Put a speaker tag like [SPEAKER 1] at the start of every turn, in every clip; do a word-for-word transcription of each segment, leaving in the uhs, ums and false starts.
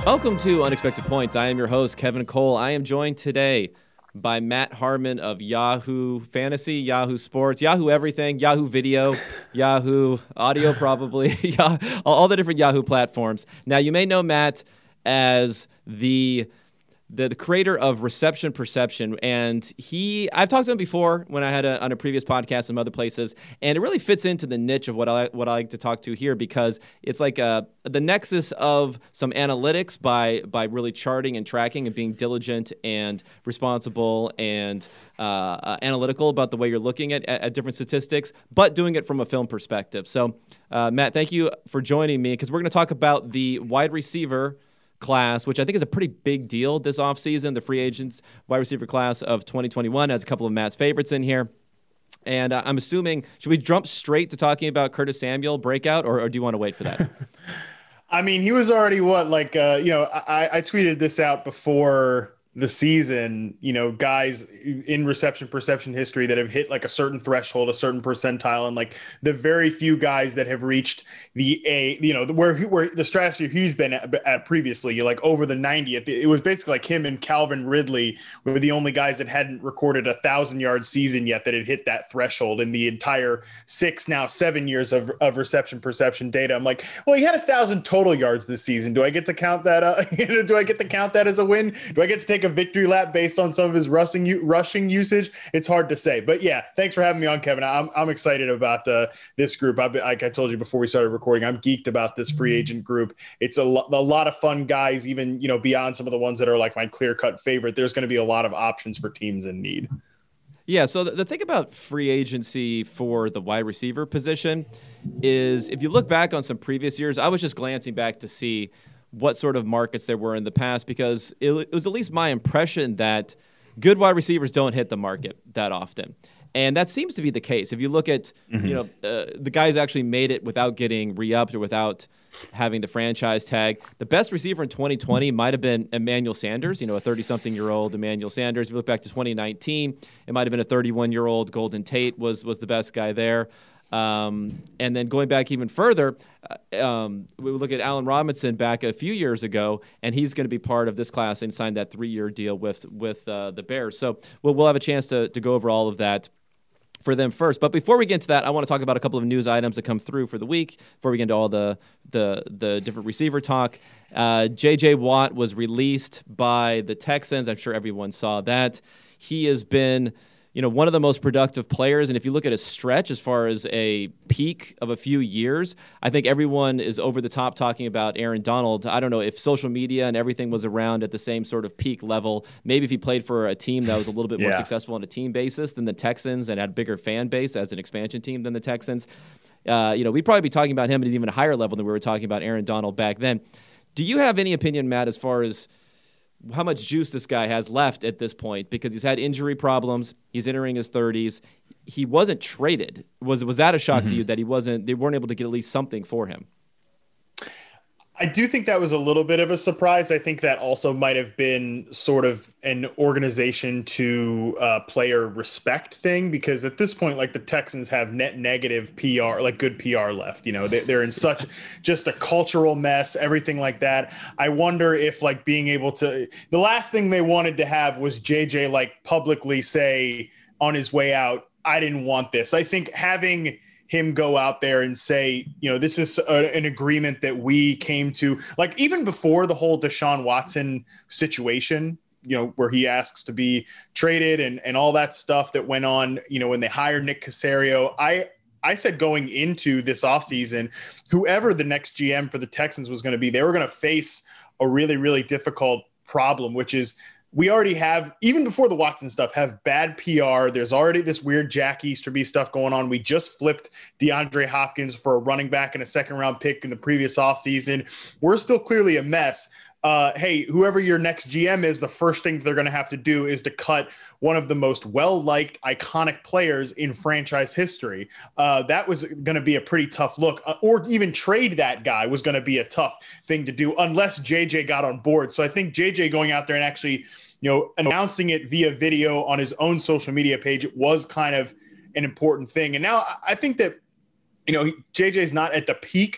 [SPEAKER 1] Welcome to Unexpected Points. I am your host, Kevin Cole. I am joined today by Matt Harmon of Yahoo Fantasy, Yahoo Sports, Yahoo Everything, Yahoo Video, Yahoo Audio probably, yeah, all the different Yahoo platforms. Now, you may know Matt as the The, the creator of Reception Perception, and he I've talked to him before when I had a, on a previous podcast and other places, and it really fits into the niche of what I what I like to talk to here, because it's like a, the nexus of some analytics by by really charting and tracking and being diligent and responsible and uh, uh, analytical about the way you're looking at, at, at different statistics, but doing it from a film perspective. So, uh, Matt, thank you for joining me, because we're going to talk about the wide receiver class, which I think is a pretty big deal this offseason. The free agents wide receiver class of twenty twenty-one has a couple of Matt's favorites in here. And uh, I'm assuming, should we jump straight to talking about Curtis Samuel breakout, or, or do you want to wait for that?
[SPEAKER 2] I mean, he was already what, like, uh, you know, I, I tweeted this out before the season, you know, guys in reception perception history that have hit like a certain threshold, a certain percentile, and like the very few guys that have reached the A, you know, where where the stratosphere he's been at, at previously, like over the ninetieth. It was basically like him and Calvin Ridley were the only guys that hadn't recorded a thousand yard season yet that had hit that threshold in the entire six, now seven years of, of reception perception data. I'm like, well, he had a thousand total yards this season. Do I get to count that? Uh, do I get to count that as a win? Do I get to take a victory lap based on some of his rushing rushing usage? It's hard to say, but yeah, thanks for having me on, Kevin. I'm I'm excited about uh, this group. I've been, like I told you before we started recording, I'm geeked about this free agent group. It's a, lo- a lot of fun guys, even, you know, beyond some of the ones that are like my clear cut favorite. There's going to be a lot of options for teams in need.
[SPEAKER 1] Yeah, so the, the thing about free agency for the wide receiver position is, if you look back on some previous years, I was just glancing back to see what sort of markets there were in the past, because it, it was at least my impression that good wide receivers don't hit the market that often. And that seems to be the case. If you look at, mm-hmm. you know, uh, the guys actually made it without getting re-upped or without having the franchise tag. The best receiver in twenty twenty might have been Emmanuel Sanders, you know, a thirty-something-year-old Emmanuel Sanders. If you look back to twenty nineteen, it might have been a thirty-one-year-old Golden Tate was was the best guy there. Um, and then going back even further, uh, um, we look at Allen Robinson back a few years ago, and he's going to be part of this class and signed that three-year deal with with uh, the Bears. So we'll, we'll have a chance to, to go over all of that for them first. But before we get into that, I want to talk about a couple of news items that come through for the week before we get into all the the, the different receiver talk. Uh, J J. Watt was released by the Texans. I'm sure everyone saw that. He has been, you know, one of the most productive players. And if you look at a stretch as far as a peak of a few years, I think everyone is over the top talking about Aaron Donald. I don't know if social media and everything was around at the same sort of peak level. Maybe if he played for a team that was a little bit yeah. more successful on a team basis than the Texans and had a bigger fan base as an expansion team than the Texans, uh, you know, we'd probably be talking about him at an even higher level than we were talking about Aaron Donald back then. Do you have any opinion, Matt, as far as how much juice this guy has left at this point? Because he's had injury problems. He's entering his thirties. He wasn't traded. Was was that a shock mm-hmm. to you that he wasn't? They weren't able to get at least something for him?
[SPEAKER 2] I do think that was a little bit of a surprise. I think that also might have been sort of an organization to uh, player respect thing, because at this point, like, the Texans have net negative P R, like good P R left. You know, they, they're in such just a cultural mess, everything like that. I wonder if, like, being able to, the last thing they wanted to have was J J like publicly say on his way out, I didn't want this. I think having him go out there and say, you know, this is a, an agreement that we came to, like, even before the whole Deshaun Watson situation, you know, where he asks to be traded and, and all that stuff that went on, you know, when they hired Nick Caserio, I, I said going into this offseason, whoever the next G M for the Texans was going to be, they were going to face a really, really difficult problem, which is, we already have, even before the Watson stuff, have bad P R. There's already this weird Jack Easterby stuff going on. We just flipped DeAndre Hopkins for a running back and a second round pick in the previous offseason. We're still clearly a mess. Uh, hey, whoever your next G M is, the first thing they're going to have to do is to cut one of the most well-liked, iconic players in franchise history. Uh, that was going to be a pretty tough look, uh, or even trade that guy was going to be a tough thing to do unless J J got on board. So I think J J going out there and actually, you know, announcing it via video on his own social media page was kind of an important thing. And now I think that, you know, J J's not at the peak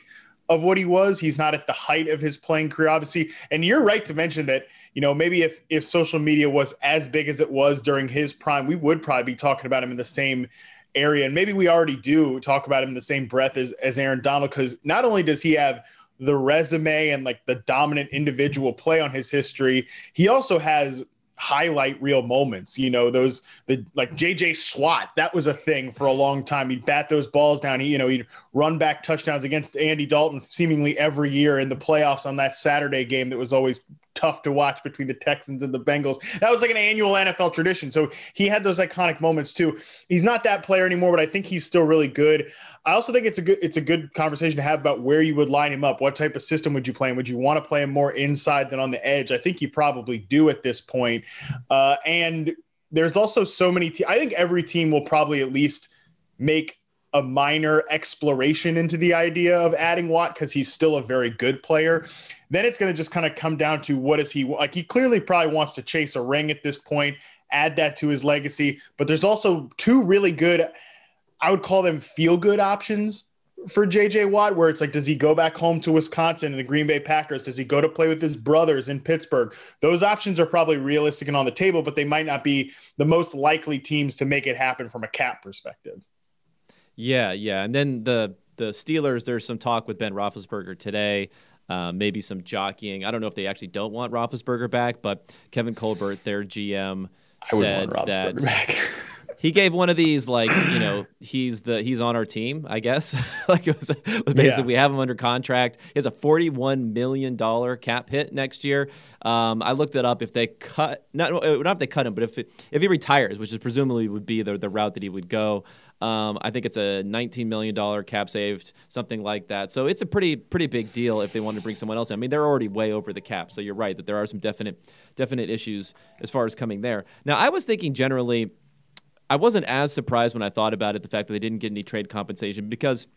[SPEAKER 2] of what he was. He's not at the height of his playing career, obviously. And you're right to mention that, you know, maybe if if social media was as big as it was during his prime, we would probably be talking about him in the same area. And maybe we already do talk about him in the same breath as, as Aaron Donald, because not only does he have the resume and like the dominant individual play on his history, he also has highlight reel moments. You know, those the like J J SWAT, that was a thing for a long time. He'd bat those balls down. He, you know, he'd run back touchdowns against Andy Dalton seemingly every year in the playoffs on that Saturday game that was always tough to watch between the Texans and the Bengals. That was like an annual N F L tradition. So he had those iconic moments too. He's not that player anymore, but I think he's still really good. I also think it's a good it's a good conversation to have about where you would line him up. What type of system would you play him? Would you want to play him more inside than on the edge? I think you probably do at this point. Uh, and there's also so many te- I think every team will probably at least make a minor exploration into the idea of adding Watt because he's still a very good player. Then it's going to just kind of come down to what is he like. He clearly probably wants to chase a ring at this point, add that to his legacy. But there's also two really good, I would call them feel good options for J J Watt, where it's like, does he go back home to Wisconsin and the Green Bay Packers? Does he go to play with his brothers in Pittsburgh? Those options are probably realistic and on the table, but they might not be the most likely teams to make it happen from a cap perspective.
[SPEAKER 1] Yeah, yeah. And then the the Steelers, there's some talk with Ben Roethlisberger today, uh, maybe some jockeying. I don't know if they actually don't want Roethlisberger back, but Kevin Colbert, their G M,
[SPEAKER 2] I would
[SPEAKER 1] said
[SPEAKER 2] want
[SPEAKER 1] that
[SPEAKER 2] Roethlisberger back.
[SPEAKER 1] he gave one of these, like, you know, he's the he's on our team, I guess. Like it was, it was basically yeah. we have him under contract. He has a forty-one million dollars cap hit next year. Um, I looked it up. If they cut, not, not if they cut him, but if it, if he retires, which is presumably would be the the route that he would go. Um, I think it's a nineteen million dollars cap saved, something like that. So it's a pretty pretty big deal if they want to bring someone else in. I mean, they're already way over the cap. So you're right that there are some definite definite issues as far as coming there. Now, I was thinking generally, I wasn't as surprised when I thought about it, the fact that they didn't get any trade compensation, because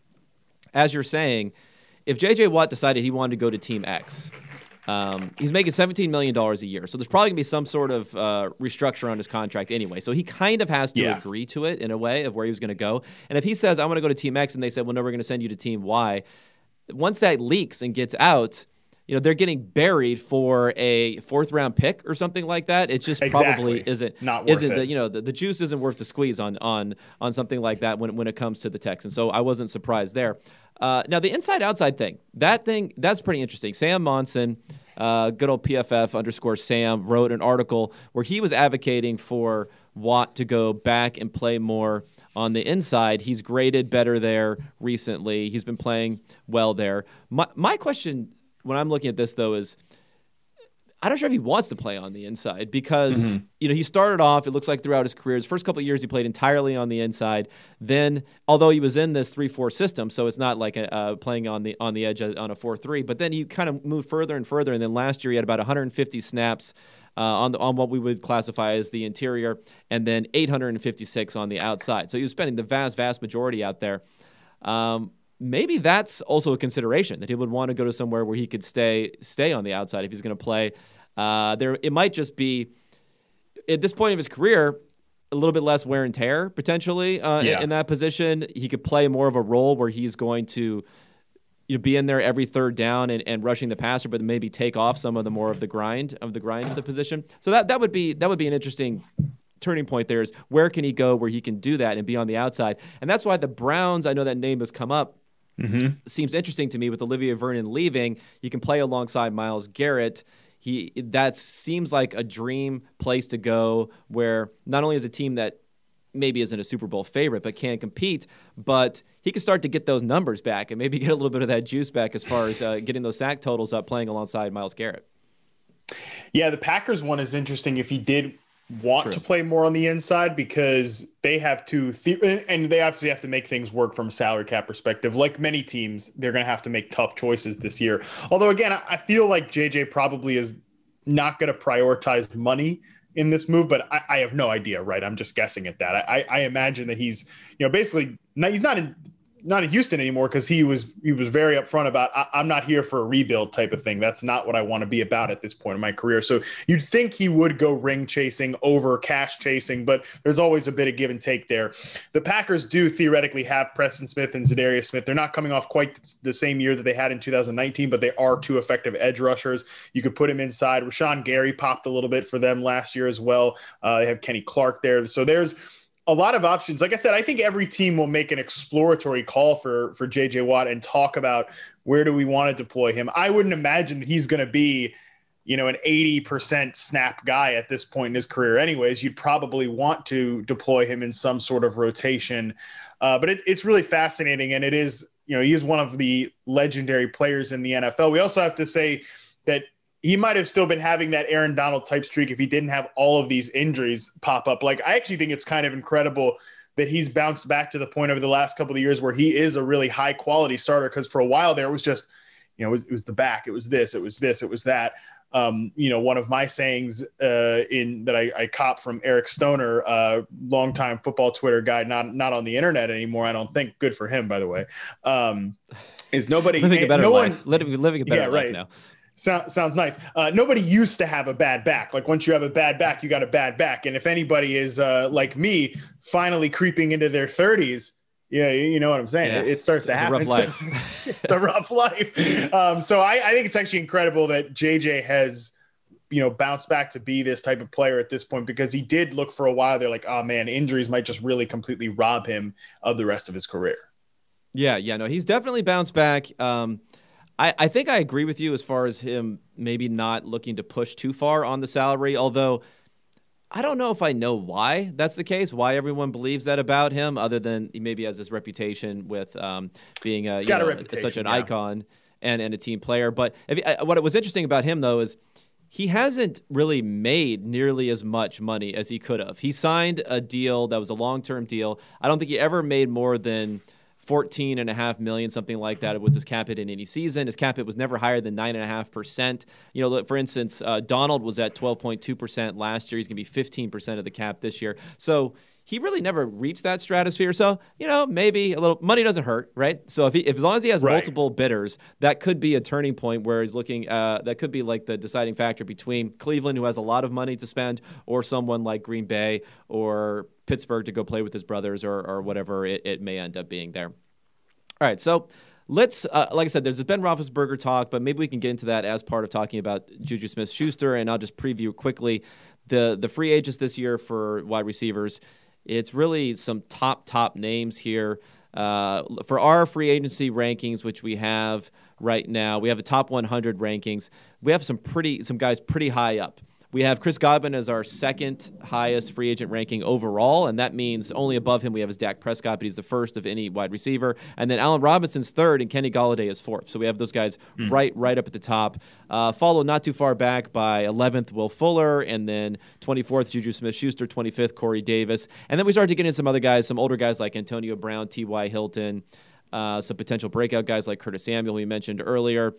[SPEAKER 1] as you're saying, if J J Watt decided he wanted to go to Team X, Um, he's making seventeen million dollars a year. So there's probably going to be some sort of uh, restructure on his contract anyway. So he kind of has to yeah. agree to it in a way of where he was going to go. And if he says, I want to go to Team X, and they said, well, no, we're going to send you to Team Y, once that leaks and gets out, you know, they're getting buried for a fourth round pick or something like that. It just
[SPEAKER 2] exactly.
[SPEAKER 1] probably isn't,
[SPEAKER 2] Not worth
[SPEAKER 1] isn't
[SPEAKER 2] it.
[SPEAKER 1] The, you know, the, the juice isn't worth the squeeze on, on, on something like that when, when it comes to the Texans. So I wasn't surprised there. Uh, now the inside outside thing, that thing, that's pretty interesting. Sam Monson, Uh, good old P F F underscore Sam wrote an article where he was advocating for Watt to go back and play more on the inside. He's graded better there recently. He's been playing well there. My, my question when I'm looking at this, though, is I'm not sure if he wants to play on the inside because, mm-hmm. you know, he started off, it looks like throughout his career, his first couple of years he played entirely on the inside. Then, although he was in this three four system, so it's not like a, uh, playing on the on the edge on a four three, but then he kind of moved further and further, and then last year he had about one hundred fifty snaps uh, on, the, on what we would classify as the interior, and then eight hundred fifty-six on the outside. So he was spending the vast, vast majority out there. Um, maybe that's also a consideration, that he would want to go to somewhere where he could stay stay on the outside if he's going to play. Uh, there, it might just be, at this point of his career, a little bit less wear and tear, potentially, uh, yeah. in, in that position. He could play more of a role where he's going to you know, be in there every third down and, and rushing the passer, but maybe take off some of the more of the grind of the grind of the position. So that, that would be that would be an interesting turning point there, is where can he go where he can do that and be on the outside. And that's why the Browns, I know that name has come up, mm-hmm. seems interesting to me with Olivier Vernon leaving. You can play alongside Myles Garrett. He that seems like a dream place to go, where not only is a team that maybe isn't a Super Bowl favorite but can compete, but he can start to get those numbers back and maybe get a little bit of that juice back as far as uh, getting those sack totals up playing alongside Myles Garrett.
[SPEAKER 2] Yeah, the Packers one is interesting if he did want
[SPEAKER 1] True.
[SPEAKER 2] to play more on the inside, because they have to th- and they obviously have to make things work from a salary cap perspective. Like many teams, they're going to have to make tough choices this year. Although again, I feel like J J probably is not going to prioritize money in this move, but I, I have no idea, right? I'm just guessing at that. I, I imagine that he's, you know, basically not, he's not in, not in Houston anymore because he was he was very upfront about I, I'm not here for a rebuild type of thing. That's not what I want to be about at this point in my career. So you'd think he would go ring chasing over cash chasing, but there's always a bit of give and take there. The Packers do theoretically have Preston Smith and Zadarius Smith. They're not coming off quite the same year that they had in two thousand nineteen, but they are two effective edge rushers. You could put him inside. Rashawn Gary popped a little bit for them last year as well. Uh, they have Kenny Clark there. So there's a lot of options. Like I said, I think every team will make an exploratory call for, for J J Watt and talk about where do we want to deploy him. I wouldn't imagine he's going to be, you know, an eighty percent snap guy at this point in his career anyways. You'd probably want to deploy him in some sort of rotation. Uh, but it, it's really fascinating. And it is, you know, he is one of the legendary players in the N F L. We also have to say that he might have still been having that Aaron Donald type streak if he didn't have all of these injuries pop up. Like, I actually think it's kind of incredible that he's bounced back to the point over the last couple of years where he is a really high quality starter. Cause for a while there it was just, you know, it was, it was the back, it was this, it was this, it was that. Um, you know, one of my sayings uh, in that I, I cop from Eric Stoner, uh, longtime football Twitter guy, not, not on the internet anymore. I don't think. Good for him, by the way. Um, is nobody
[SPEAKER 1] living a better
[SPEAKER 2] no
[SPEAKER 1] life,
[SPEAKER 2] one,
[SPEAKER 1] living, living a better
[SPEAKER 2] yeah,
[SPEAKER 1] life
[SPEAKER 2] right.
[SPEAKER 1] now.
[SPEAKER 2] So, sounds nice. Uh, nobody used to have a bad back. Like once you have a bad back, you got a bad back. And if anybody is uh, like me, finally creeping into their thirties, yeah, you know what I'm saying?
[SPEAKER 1] Yeah.
[SPEAKER 2] It, it starts to
[SPEAKER 1] it's
[SPEAKER 2] happen.
[SPEAKER 1] A rough life.
[SPEAKER 2] It's a rough life. Um, so I, I think it's actually incredible that J J has, you know, bounced back to be this type of player at this point, because he did look for a while. They're like, oh man, injuries might just really completely rob him of the rest of his career.
[SPEAKER 1] Yeah, yeah, no, he's definitely bounced back. Um, I, I think I agree with you as far as him maybe not looking to push too far on the salary, although I don't know if I know why that's the case, why everyone believes that about him, other than he maybe has this reputation with um, being a, you know, a such an yeah. icon and, and a team player. But if, uh, what was interesting about him, though, is he hasn't really made nearly as much money as he could have. He signed a deal that was a long-term deal. I don't think he ever made more than fourteen and a half million, something like that. It was his cap hit in any season. His cap hit was never higher than nine and a half percent. You know, for instance, uh, Donald was at twelve point two percent last year. He's going to be fifteen percent of the cap this year. So he really never reached that stratosphere. So, you know, maybe a little money doesn't hurt, right? So if he, if as long as he has right. multiple bidders, that could be a turning point where he's looking, uh, that could be like the deciding factor between Cleveland, who has a lot of money to spend, or someone like Green Bay or Pittsburgh to go play with his brothers, or, or whatever it, it may end up being there. All right, so let's, uh, like I said, there's a Ben Roethlisberger talk, but maybe we can get into that as part of talking about Juju Smith-Schuster, and I'll just preview quickly the the free agents this year for wide receivers. It's really some top, top names here. Uh, for our free agency rankings, which we have right now, we have the top one hundred rankings. We have some pretty some guys pretty high up. We have Chris Godwin as our second highest free agent ranking overall, and that means only above him we have is Dak Prescott, but he's the first of any wide receiver. And then Allen Robinson's third, and Kenny Golladay is fourth. So we have those guys mm. right right up at the top. Uh, followed not too far back by eleventh, Will Fuller, and then twenty-fourth, Juju Smith-Schuster, twenty-fifth, Corey Davis. And then we started to get in some other guys, some older guys like Antonio Brown, T Y. Hilton, uh, some potential breakout guys like Curtis Samuel, we mentioned earlier.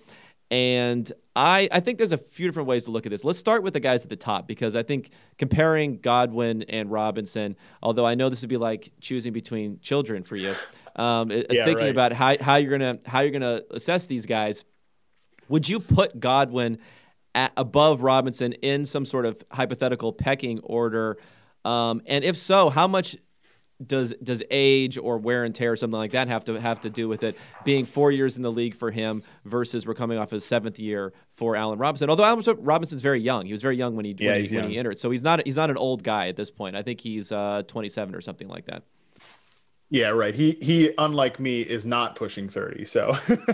[SPEAKER 1] And I, I think there's a few different ways to look at this. Let's start with the guys at the top, because I think comparing Godwin and Robinson, although I know this would be like choosing between children for you, um, yeah, thinking right. about how, how you're gonna how you're gonna assess these guys, would you put Godwin at, above Robinson in some sort of hypothetical pecking order? Um, and if so, how much does does age or wear and tear or something like that have to have to do with it being four years in the league for him versus we're coming off his seventh year for Allen Robinson? Although Allen Robinson's very young, he was very young when he
[SPEAKER 2] yeah,
[SPEAKER 1] when,
[SPEAKER 2] he,
[SPEAKER 1] when
[SPEAKER 2] young.
[SPEAKER 1] he entered, so he's not he's not an old guy at this point. I think he's uh, twenty-seven or something like that.
[SPEAKER 2] Yeah, right. He he, unlike me, is not pushing thirty. So,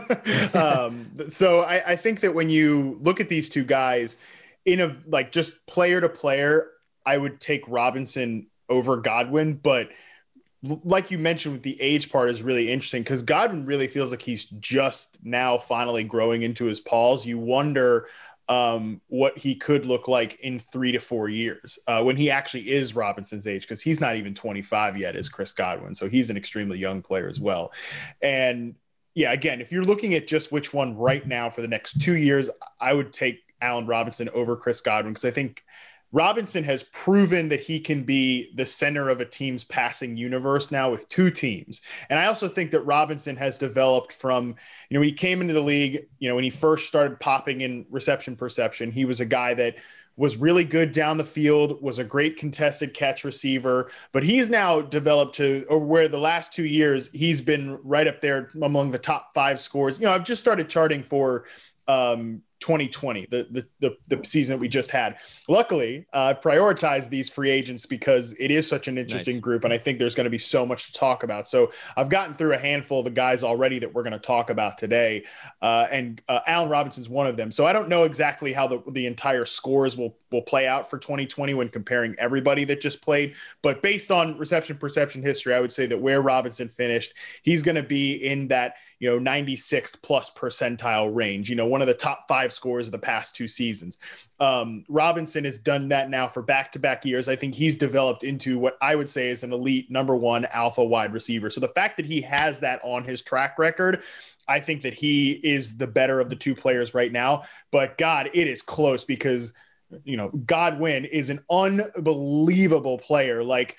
[SPEAKER 2] um, so I, I think that when you look at these two guys, in a like just player to player, I would take Robinson over Godwin, but like you mentioned with the age part is really interesting, because Godwin really feels like he's just now finally growing into his paws. You wonder um, what he could look like in three to four years uh, when he actually is Robinson's age, because he's not even twenty-five yet as Chris Godwin. So he's an extremely young player as well. And yeah, again, if you're looking at just which one right now for the next two years, I would take Allen Robinson over Chris Godwin, because I think Robinson has proven that he can be the center of a team's passing universe now with two teams. And I also think that Robinson has developed from, you know, when he came into the league, you know, when he first started popping in reception perception, he was a guy that was really good down the field, was a great contested catch receiver, but he's now developed to where the last two years he's been right up there among the top five scores. You know, I've just started charting for um, twenty twenty, the, the the the season that we just had. Luckily, uh, I've prioritized these free agents because it is such an interesting
[SPEAKER 1] Nice.
[SPEAKER 2] group, and I think there's going to be so much to talk about. So I've gotten through a handful of the guys already that we're going to talk about today, uh, and uh, Allen Robinson's one of them. So I don't know exactly how the, the entire scores will will play out for twenty twenty when comparing everybody that just played, but based on reception perception history, I would say that where Robinson finished, he's going to be in that, you know, ninety-sixth plus percentile range, you know, one of the top five scores of the past two seasons. Um, Robinson has done that now for back-to-back years. I think he's developed into what I would say is an elite number one alpha wide receiver. So the fact that he has that on his track record, I think that he is the better of the two players right now. But God, it is close because, you know, Godwin is an unbelievable player. Like,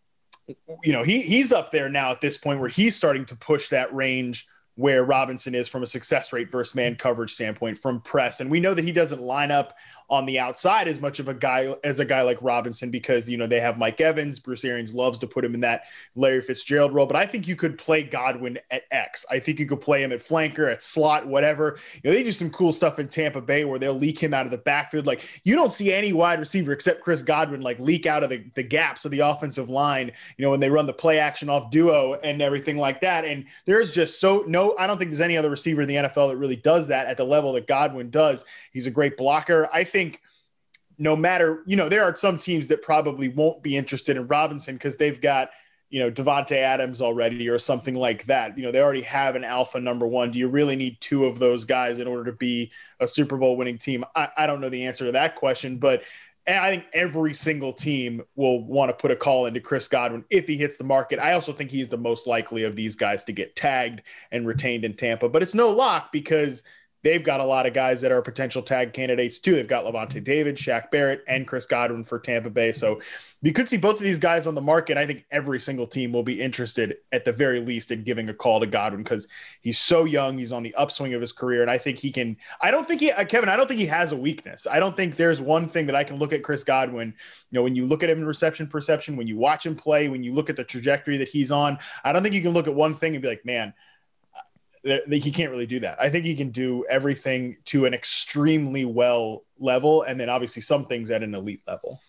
[SPEAKER 2] you know, he he's up there now at this point where he's starting to push that range where Robinson is from a success rate versus man coverage standpoint from press. And we know that he doesn't line up on the outside as much of a guy as a guy like Robinson because, you know, they have Mike Evans. Bruce Arians loves to put him in that Larry Fitzgerald role, but I think you could play Godwin at X. I think you could play him at flanker, at slot, whatever. You know, they do some cool stuff in Tampa Bay where they'll leak him out of the backfield. Like, you don't see any wide receiver except Chris Godwin, like, leak out of the, the gaps of the offensive line, you know, when they run the play action off duo and everything like that. And there's just so no, I don't think there's any other receiver in the N F L that really does that at the level that Godwin does. He's a great blocker. I think think no matter, you know, there are some teams that probably won't be interested in Robinson because they've got, you know, Devontae Adams already or something like that. You know, they already have an alpha number one. Do you really need two of those guys in order to be a Super Bowl winning team? I, I don't know the answer to that question, but I think every single team will want to put a call into Chris Godwin if he hits the market. I also think he's the most likely of these guys to get tagged and retained in Tampa, but it's no lock because they've got a lot of guys that are potential tag candidates too. They've got Levante David, Shaq Barrett, and Chris Godwin for Tampa Bay. So you could see both of these guys on the market. I think every single team will be interested at the very least in giving a call to Godwin because he's so young. He's on the upswing of his career. And I think he can, I don't think he, uh, Kevin, I don't think he has a weakness. I don't think there's one thing that I can look at Chris Godwin. You know, when you look at him in reception perception, when you watch him play, when you look at the trajectory that he's on, I don't think you can look at one thing and be like, man, he can't really do that. I think he can do everything to an extremely well level, and then obviously some things at an elite level.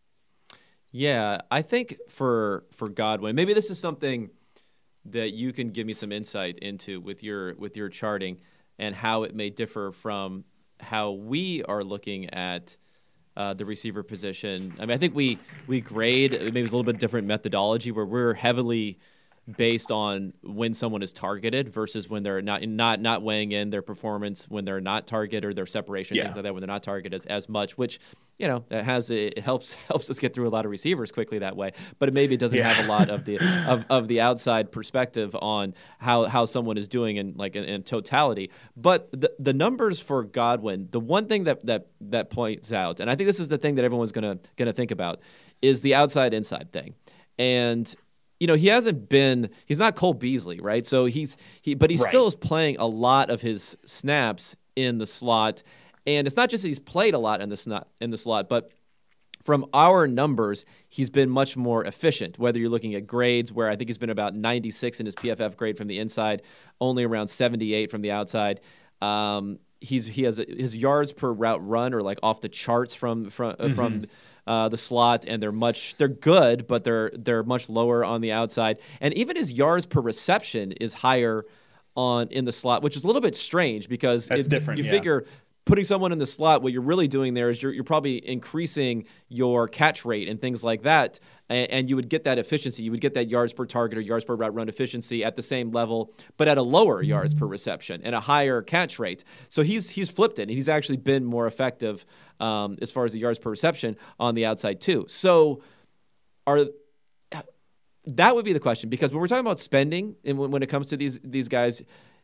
[SPEAKER 1] Yeah, I think for for Godwin, maybe this is something that you can give me some insight into with your with your charting and how it may differ from how we are looking at uh, the receiver position. I mean, I think we we grade maybe it's a little bit different methodology where we're heavily based on when someone is targeted versus when they're not not not weighing in their performance when they're not targeted or their separation,
[SPEAKER 2] yeah.
[SPEAKER 1] things like that, when they're not targeted as, as much, which, you know, that has it helps helps us get through a lot of receivers quickly that way. But it maybe doesn't yeah. have a lot of the of, of the outside perspective on how, how someone is doing in like in, in totality. But the the numbers for Godwin, the one thing that that that points out, and I think this is the thing that everyone's gonna gonna think about, is the outside inside thing. And you know, he hasn't been, he's not Cole Beasley, right? So he's, he, but he right. still is playing a lot of his snaps in the slot. And it's not just that he's played a lot in the slot, in the slot, but from our numbers, he's been much more efficient, whether you're looking at grades where I think he's been about ninety-six in his P F F grade from the inside, only around seventy-eight from the outside. Um, he's, he has a, his yards per route run are like off the charts from, from, mm-hmm. from, Uh, the slot, and they're much they're good, but they're they're much lower on the outside. And even his yards per reception is higher on in the slot, which is a little bit strange because
[SPEAKER 2] that's
[SPEAKER 1] it,
[SPEAKER 2] different.
[SPEAKER 1] You
[SPEAKER 2] yeah.
[SPEAKER 1] figure putting someone in the slot, what you're really doing there is you're you're probably increasing your catch rate and things like that, and, and you would get that efficiency. You would get that yards per target or yards per route run efficiency at the same level, but at a lower yards per reception and a higher catch rate. So he's he's flipped it, and he's actually been more effective um, as far as the yards per reception on the outside too. So are that would be the question, because when we're talking about spending and when, when it comes to these these guys,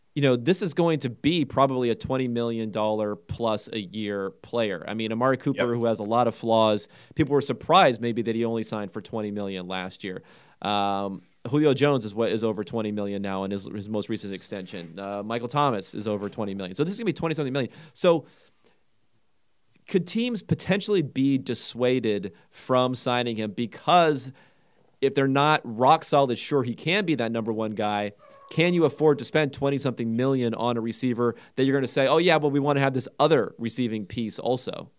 [SPEAKER 1] you know, this is going to be probably a twenty million dollars plus a year player. I mean, Amari Cooper, yep. who has a lot of flaws, people were surprised maybe that he only signed for twenty million dollars last year. Um, Julio Jones is what is over twenty million dollars now in his, his most recent extension. Uh, Michael Thomas is over twenty million dollars. So this is going to be twenty something million. So could teams potentially be dissuaded from signing him because if they're not rock solid sure he can be that number one guy, can you afford to spend twenty something million on a receiver that you're going to say, oh yeah, well we want to have this other receiving piece also,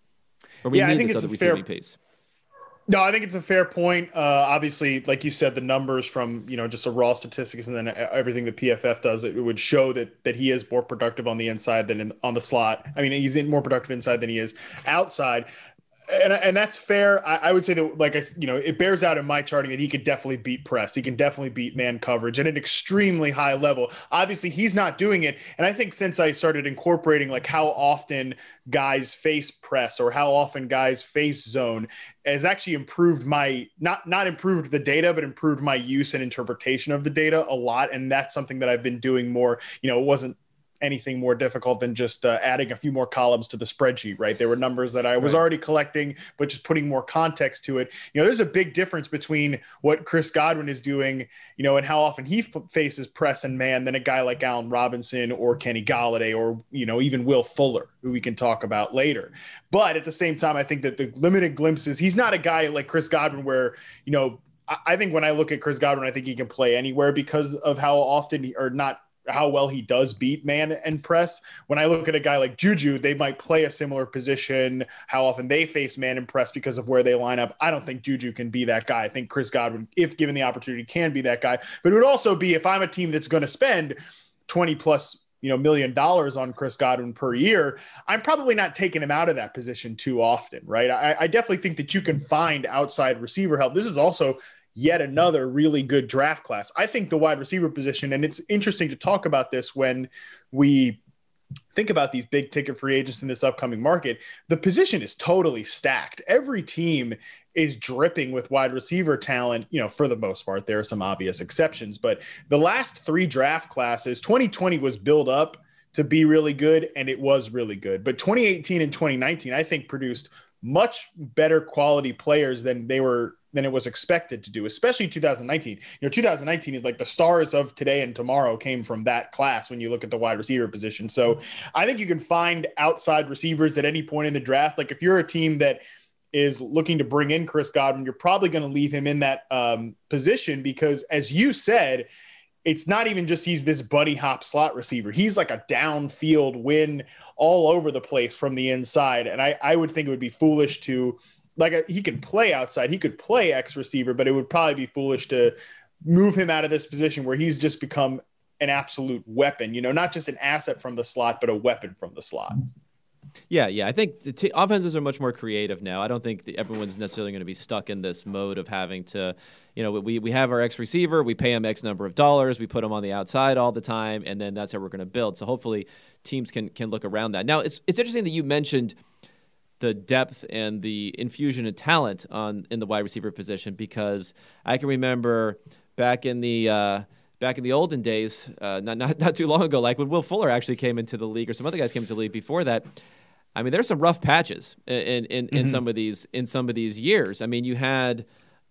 [SPEAKER 1] or we
[SPEAKER 2] yeah,
[SPEAKER 1] need
[SPEAKER 2] I think
[SPEAKER 1] this
[SPEAKER 2] it's
[SPEAKER 1] other
[SPEAKER 2] a fair,
[SPEAKER 1] receiving piece?
[SPEAKER 2] No, I think it's a fair point. Uh, obviously, like you said, the numbers from, you know, just a raw statistics and then everything that P F F does, it would show that that he is more productive on the inside than in, on the slot. I mean, he's in more productive inside than he is outside. And, and that's fair. I, I would say that, like I, you know, it bears out in my charting that he could definitely beat press. He can definitely beat man coverage at an extremely high level. Obviously, he's not doing it. And I think since I started incorporating like how often guys face press or how often guys face zone has actually improved my not not improved the data, but improved my use and interpretation of the data a lot. And that's something that I've been doing more. You know, it wasn't anything more difficult than just uh, adding a few more columns to the spreadsheet, right? There were numbers that I was right. already collecting, but just putting more context to it. You know, there's a big difference between what Chris Godwin is doing, you know, and how often he f- faces press and man than a guy like Allen Robinson or Kenny Golladay or, you know, even Will Fuller, who we can talk about later. But at the same time, I think that the limited glimpses, he's not a guy like Chris Godwin where, you know, I, I think when I look at Chris Godwin, I think he can play anywhere because of how often he, or not, how well he does beat man and press. When I look at a guy like Juju, they might play a similar position, how often they face man and press because of where they line up. I don't think Juju can be that guy. I think Chris Godwin, if given the opportunity, can be that guy. But it would also be if I'm a team that's going to spend twenty plus you know, million dollars on Chris Godwin per year, I'm probably not taking him out of that position too often, right? I, I definitely think that you can find outside receiver help. This is also yet another really good draft class. I think the wide receiver position, and it's interesting to talk about this when we think about these big ticket free agents in this upcoming market, the position is totally stacked. Every team is dripping with wide receiver talent, you know, for the most part. There are some obvious exceptions, but the last three draft classes, twenty twenty was built up to be really good, and it was really good. But twenty eighteen and twenty nineteen, I think, produced much better quality players than they were than it was expected to do, especially two thousand nineteen. You know, two thousand nineteen is like the stars of today and tomorrow came from that class when you look at the wide receiver position. So I think you can find outside receivers at any point in the draft. Like if you're a team that is looking to bring in Chris Godwin, you're probably going to leave him in that um, position because, as you said, it's not even just he's this bunny hop slot receiver. He's like a downfield win all over the place from the inside. And I, I would think it would be foolish to, like, a, he can play outside. He could play X receiver, but it would probably be foolish to move him out of this position where he's just become an absolute weapon, you know, not just an asset from the slot, but a weapon from the slot.
[SPEAKER 1] Yeah, yeah. I think the t- offenses are much more creative now. I don't think the, everyone's necessarily going to be stuck in this mode of having to, you know, we, we have our X receiver, we pay him X number of dollars, we put him on the outside all the time, and then that's how we're going to build. So hopefully teams can can look around that. Now, it's it's interesting that you mentioned the depth and the infusion of talent on in the wide receiver position, because I can remember back in the uh, back in the olden days, uh, not, not not too long ago, like when Will Fuller actually came into the league, or some other guys came into the league before that. I mean, there's some rough patches in in, in, mm-hmm. in some of these in some of these years. I mean, you had,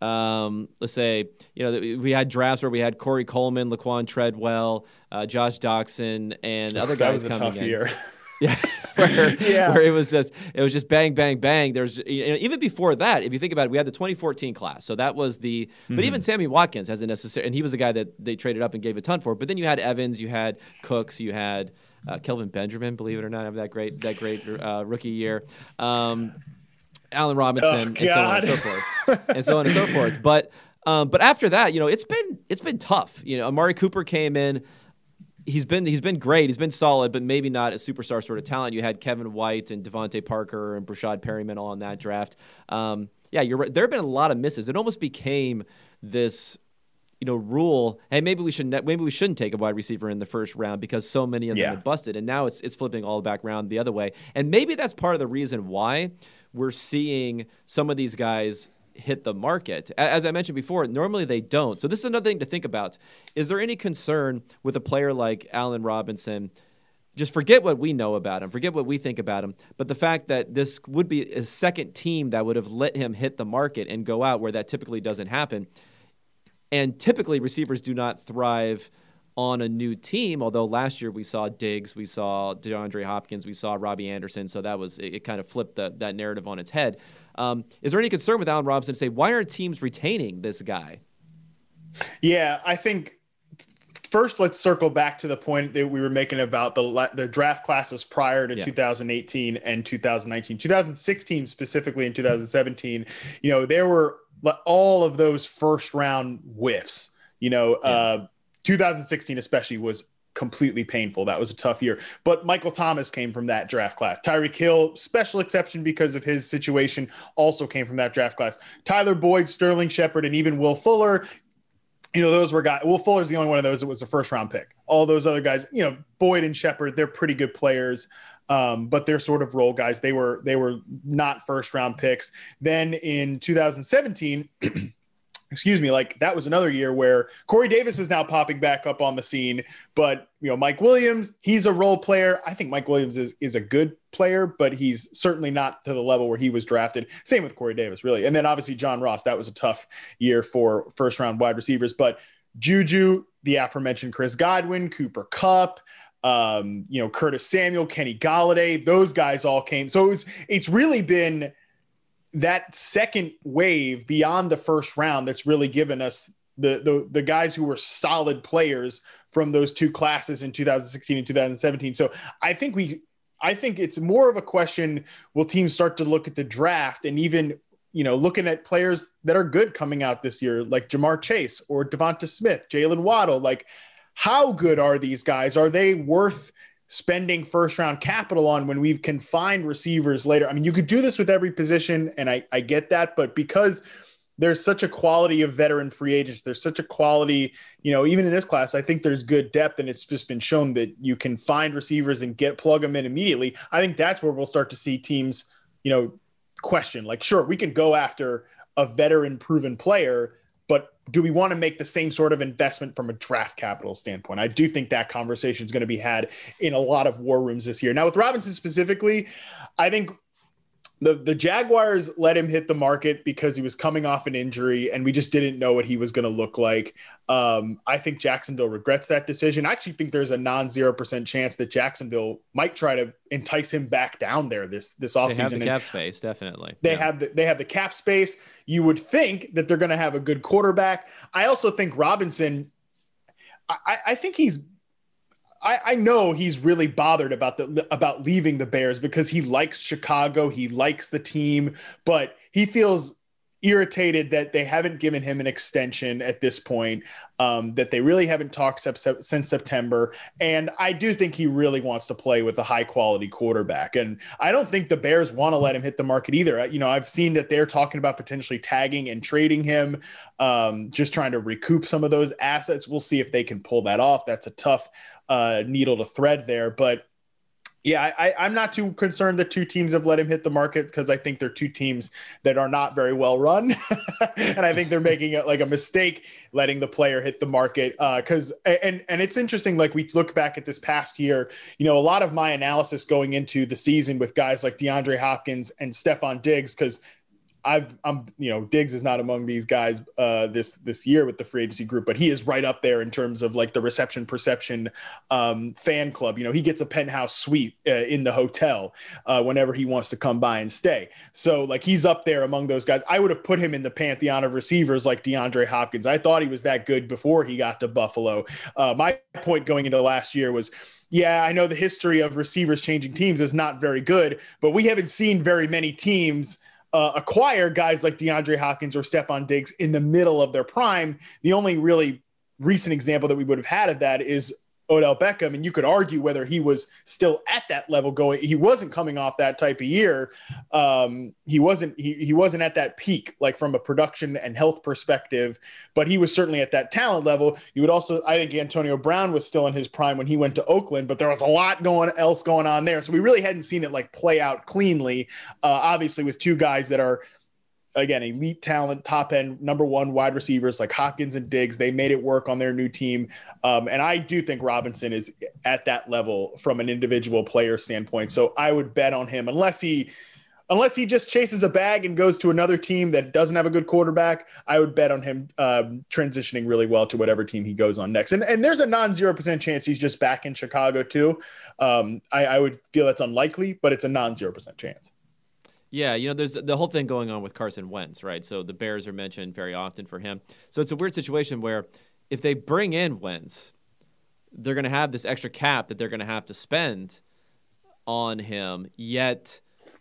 [SPEAKER 1] um, let's say, you know, we had drafts where we had Corey Coleman, Laquan Treadwell, uh, Josh Doxson, and other guys coming in. That was a tough
[SPEAKER 2] in. year.
[SPEAKER 1] Yeah, where,
[SPEAKER 2] yeah.
[SPEAKER 1] where it was just it was just bang, bang, bang. There's you know, even before that, if you think about it, we had the twenty fourteen class, so that was the. Mm-hmm. But even Sammy Watkins hasn't necessarily, and he was a guy that they traded up and gave a ton for. But then you had Evans, you had Cooks, you had uh, Kelvin Benjamin, believe it or not, have that great that great uh, rookie year. Um, Allen Robinson,
[SPEAKER 2] oh,
[SPEAKER 1] and so on and so forth, and so on and so forth. But um, but after that, you know, it's been it's been tough. You know, Amari Cooper came in. He's been he's been great. He's been solid, but maybe not a superstar sort of talent. You had Kevin White and Devontae Parker and Brashad Perryman all in that draft. Um, yeah, you're right. There have been a lot of misses. It almost became this, you know, rule. Hey, maybe we should ne- maybe we shouldn't take a wide receiver in the first round because so many of them
[SPEAKER 2] yeah.
[SPEAKER 1] have busted. And now it's it's flipping all back around the other way. And maybe that's part of the reason why we're seeing some of these guys hit the market. As I mentioned before, normally they don't. So this is another thing to think about. Is there any concern with a player like Allen Robinson? Just forget what we know about him, forget what we think about him, but the fact that this would be a second team that would have let him hit the market and go out where that typically doesn't happen. And typically receivers do not thrive on a new team, although last year we saw Diggs, we saw DeAndre Hopkins, we saw Robbie Anderson, so that was it, it kind of flipped the, that narrative on its head. Um, is there any concern with Allen Robinson to say, why aren't teams retaining this guy?
[SPEAKER 2] Yeah, I think first let's circle back to the point that we were making about the the draft classes prior to yeah. two thousand eighteen and two thousand nineteen. two thousand sixteen specifically and two thousand seventeen, you know, there were all of those first round whiffs, you know, yeah. uh, two thousand sixteen especially was completely painful. That was a tough year. But Michael Thomas came from that draft class. Tyreek Hill, special exception because of his situation, also came from that draft class. Tyler Boyd, Sterling Shepard, and even Will Fuller, you know, those were guys. Will Fuller's the only one of those that was a first round pick. All those other guys, you know, Boyd and Shepard, they're pretty good players, um, but they're sort of role guys. They were they were not first round picks. Then in two thousand seventeen, excuse me, like that was another year where Corey Davis is now popping back up on the scene. But, you know, Mike Williams, he's a role player. I think Mike Williams is, is a good player, but he's certainly not to the level where he was drafted. Same with Corey Davis, really. And then obviously John Ross, that was a tough year for first round wide receivers. But Juju, the aforementioned Chris Godwin, Cooper Kupp, um, you know, Curtis Samuel, Kenny Golladay, those guys all came. So it's it's really been that second wave beyond the first round that's really given us the, the the guys who were solid players from those two classes in two thousand sixteen and two thousand seventeen. So I think we, I think it's more of a question, will teams start to look at the draft and even, you know, looking at players that are good coming out this year, like Jamar Chase or Devonta Smith, Jalen Waddle, like how good are these guys? Are they worth spending first round capital on when we can find receivers later? I mean, you could do this with every position, and I, I get that, but because there's such a quality of veteran free agents, there's such a quality, you know, even in this class, I think there's good depth, and it's just been shown that you can find receivers and get plug them in immediately. I think that's where we'll start to see teams, you know, question, like, sure, we can go after a veteran proven player, but do we want to make the same sort of investment from a draft capital standpoint? I do think that conversation is going to be had in a lot of war rooms this year. Now, with Robinson specifically, I think the, the Jaguars let him hit the market because he was coming off an injury, and we just didn't know what he was going to look like. Um, I think Jacksonville regrets that decision. I actually think there's a non-zero percent chance that Jacksonville might try to entice him back down there this this offseason.
[SPEAKER 1] They have the cap and space, definitely.
[SPEAKER 2] They
[SPEAKER 1] yeah.
[SPEAKER 2] have the, they have the cap space. You would think that they're going to have a good quarterback. I also think Robinson, I, I think he's I, I know he's really bothered about the about leaving the Bears because he likes Chicago, he likes the team, but he feels irritated that they haven't given him an extension at this point, um, that they really haven't talked sep- since September. And I do think he really wants to play with a high quality quarterback. And I don't think the Bears want to let him hit the market either. You know, I've seen that they're talking about potentially tagging and trading him, um, just trying to recoup some of those assets. We'll see if they can pull that off. That's a tough uh, needle to thread there, but yeah, I, I'm not too concerned that two teams have let him hit the market because I think they're two teams that are not very well run. And I think they're making it like a mistake letting the player hit the market. Because uh, and, and it's interesting, like we look back at this past year, you know, a lot of my analysis going into the season with guys like DeAndre Hopkins and Stephon Diggs, because I've, I'm, you know, Diggs is not among these guys uh, this this year with the free agency group, but he is right up there in terms of like the reception perception um, fan club. You know, he gets a penthouse suite uh, in the hotel uh, whenever he wants to come by and stay. So like he's up there among those guys. I would have put him in the pantheon of receivers like DeAndre Hopkins. I thought he was that good before he got to Buffalo. Uh, my point going into last year was, yeah, I know the history of receivers changing teams is not very good, but we haven't seen very many teams Uh, acquire guys like DeAndre Hopkins or Stephon Diggs in the middle of their prime. The only really recent example that we would have had of that is Odell Beckham, and you could argue whether he was still at that level going. He wasn't coming off that type of year. Um, he wasn't. He he wasn't at that peak, like from a production and health perspective. But he was certainly at that talent level. You would also, I think, Antonio Brown was still in his prime when he went to Oakland, but there was a lot going else going on there. So we really hadn't seen it like play out cleanly. Uh, obviously, with two guys that are again, elite talent, top end, number one wide receivers like Hopkins and Diggs. They made it work on their new team. Um, and I do think Robinson is at that level from an individual player standpoint. So I would bet on him unless he, unless he just chases a bag and goes to another team that doesn't have a good quarterback. I would bet on him um, transitioning really well to whatever team he goes on next. And, and there's a non zero percent chance he's just back in Chicago too. Um, I, I would feel that's unlikely, but it's a non zero percent chance.
[SPEAKER 1] Yeah, you know, there's the whole thing going on with Carson Wentz, right? So the Bears are mentioned very often for him. So it's a weird situation where if they bring in Wentz, they're going to have this extra cap that they're going to have to spend on him, yet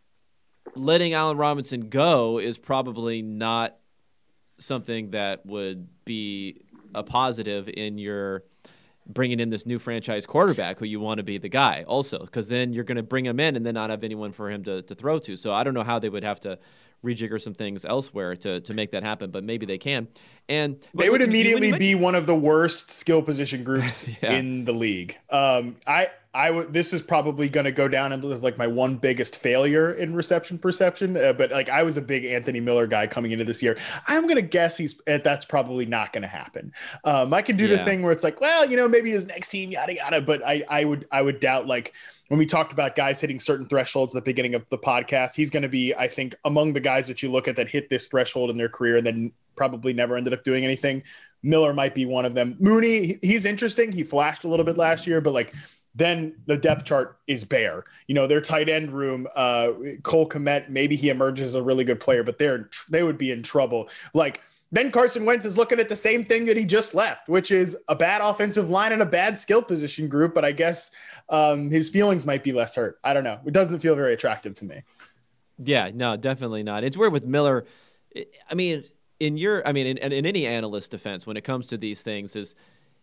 [SPEAKER 1] letting Allen Robinson go is probably not something that would be a positive in your bringing in this new franchise quarterback who you want to be the guy also, because then you're going to bring him in and then not have anyone for him to, to throw to. So I don't know how they would have to rejigger some things elsewhere to, to make that happen, but maybe they can. And
[SPEAKER 2] they would immediately be one of the worst skill position groups yeah. in the league. Um, I, I would, this is probably going to go down as like my one biggest failure in reception perception. Uh, but like, I was a big Anthony Miller guy coming into this year. I'm going to guess he's, that's probably not going to happen. Um, I can do yeah. the thing where it's like, well, you know, maybe his next team, yada, yada. But I, I would, I would doubt, like, when we talked about guys hitting certain thresholds at the beginning of the podcast, he's going to be, I think, among the guys that you look at that hit this threshold in their career and then probably never ended up doing anything. Miller might be one of them. Mooney, he's interesting. He flashed a little bit last year, but like then the depth chart is bare. You know, their tight end room, uh, Cole Kmet, maybe he emerges as a really good player, but they're they would be in trouble. Like, then Carson Wentz is looking at the same thing that he just left, which is a bad offensive line and a bad skill position group. But I guess um, his feelings might be less hurt. I don't know. It doesn't feel very attractive to me.
[SPEAKER 1] Yeah, no, definitely not. It's weird with Miller. I mean, in your, I mean, in, in any analyst defense, when it comes to these things, is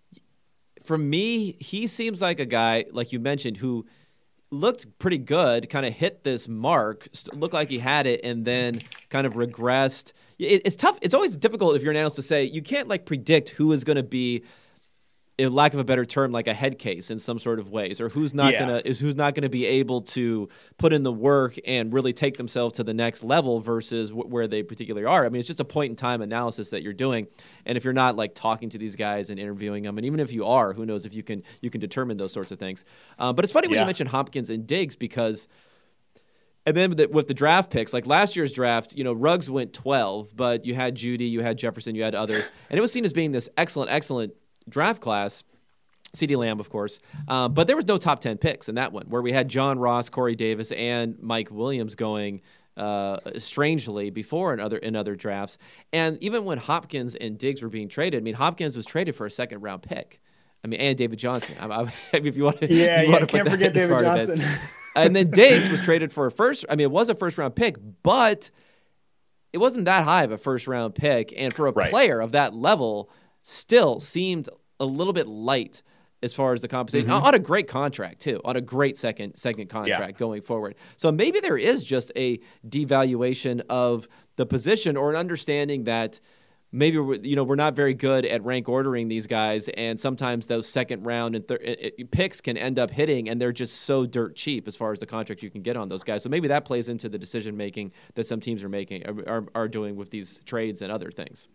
[SPEAKER 1] for me, he seems like a guy, like you mentioned, who looked pretty good, kind of hit this mark, looked like he had it, and then kind of regressed. It's tough. It's always difficult if you're an analyst to say you can't like predict who is going to be, in lack of a better term, like a head case in some sort of ways, or who's not yeah. gonna is who's not gonna be able to put in the work and really take themselves to the next level versus w- where they particularly are. I mean, it's just a point in time analysis that you're doing, and if you're not like talking to these guys and interviewing them, and even if you are, who knows if you can you can determine those sorts of things. Um, but it's funny when yeah. you mention Hopkins and Diggs because. And then with the, with the draft picks, like last year's draft, you know, Ruggs went twelve, but you had Judy, you had Jefferson, you had others. And it was seen as being this excellent, excellent draft class. CeeDee Lamb, of course. Um, but there was no top ten picks in that one, where we had John Ross, Corey Davis, and Mike Williams going uh, strangely before in other, in other drafts. And even when Hopkins and Diggs were being traded, I mean, Hopkins was traded for a second-round pick. I mean, and David Johnson. I, I, if you want to,
[SPEAKER 2] yeah,
[SPEAKER 1] you
[SPEAKER 2] yeah, can't forget David Johnson.
[SPEAKER 1] And then Diggs was traded for a first. I mean, it was a first round pick, but it wasn't that high of a first round pick. And for a right. player of that level, still seemed a little bit light as far as the compensation mm-hmm. on a great contract too, on a great second second contract yeah. going forward. So maybe there is just a devaluation of the position or an understanding that. Maybe we're, you know we're not very good at rank ordering these guys, and sometimes those second round and thir- it, it, picks can end up hitting, and they're just so dirt cheap as far as the contract you can get on those guys. So maybe that plays into the decision making that some teams are making are, are doing with these trades and other things.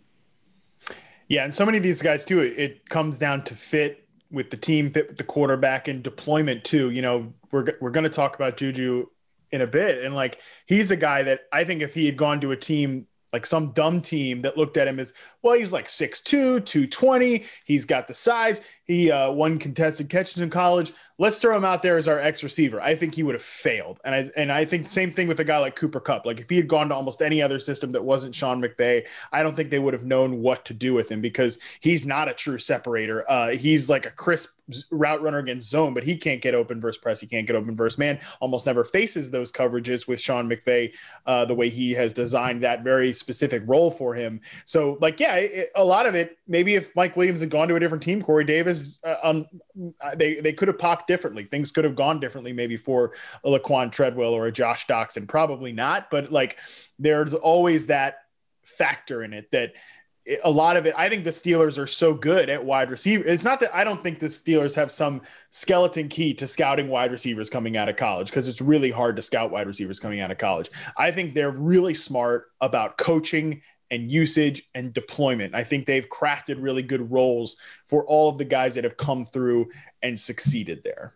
[SPEAKER 2] Yeah, and so many of these guys too. It, it comes down to fit with the team, fit with the quarterback, and deployment too. You know, we're we're going to talk about Juju in a bit, and like he's a guy that I think if he had gone to a team. Like some dumb team that looked at him as, well, he's like six two, two twenty. He's got the size. He uh, won contested catches in college. Let's throw him out there as our X receiver. I think he would have failed. And I and I think same thing with a guy like Cooper Kupp. Like if he had gone to almost any other system that wasn't Sean McVay, I don't think they would have known what to do with him because he's not a true separator. Uh, he's like a crisp route runner against zone, but he can't get open versus press. He can't get open versus man. Almost never faces those coverages with Sean McVay, uh, the way he has designed that very specific role for him. So like, yeah, it, a lot of it, maybe if Mike Williams had gone to a different team, Corey Davis, uh, um, they, they could have popped differently. Things could have gone differently maybe for a Laquan Treadwell or a Josh Doxson. Probably not, but like there's always that factor in it that a lot of it, I think the Steelers are so good at wide receiver. It's not that I don't think the Steelers have some skeleton key to scouting wide receivers coming out of college, because it's really hard to scout wide receivers coming out of college. I think they're really smart about coaching and usage and deployment. I think they've crafted really good roles for all of the guys that have come through and succeeded there.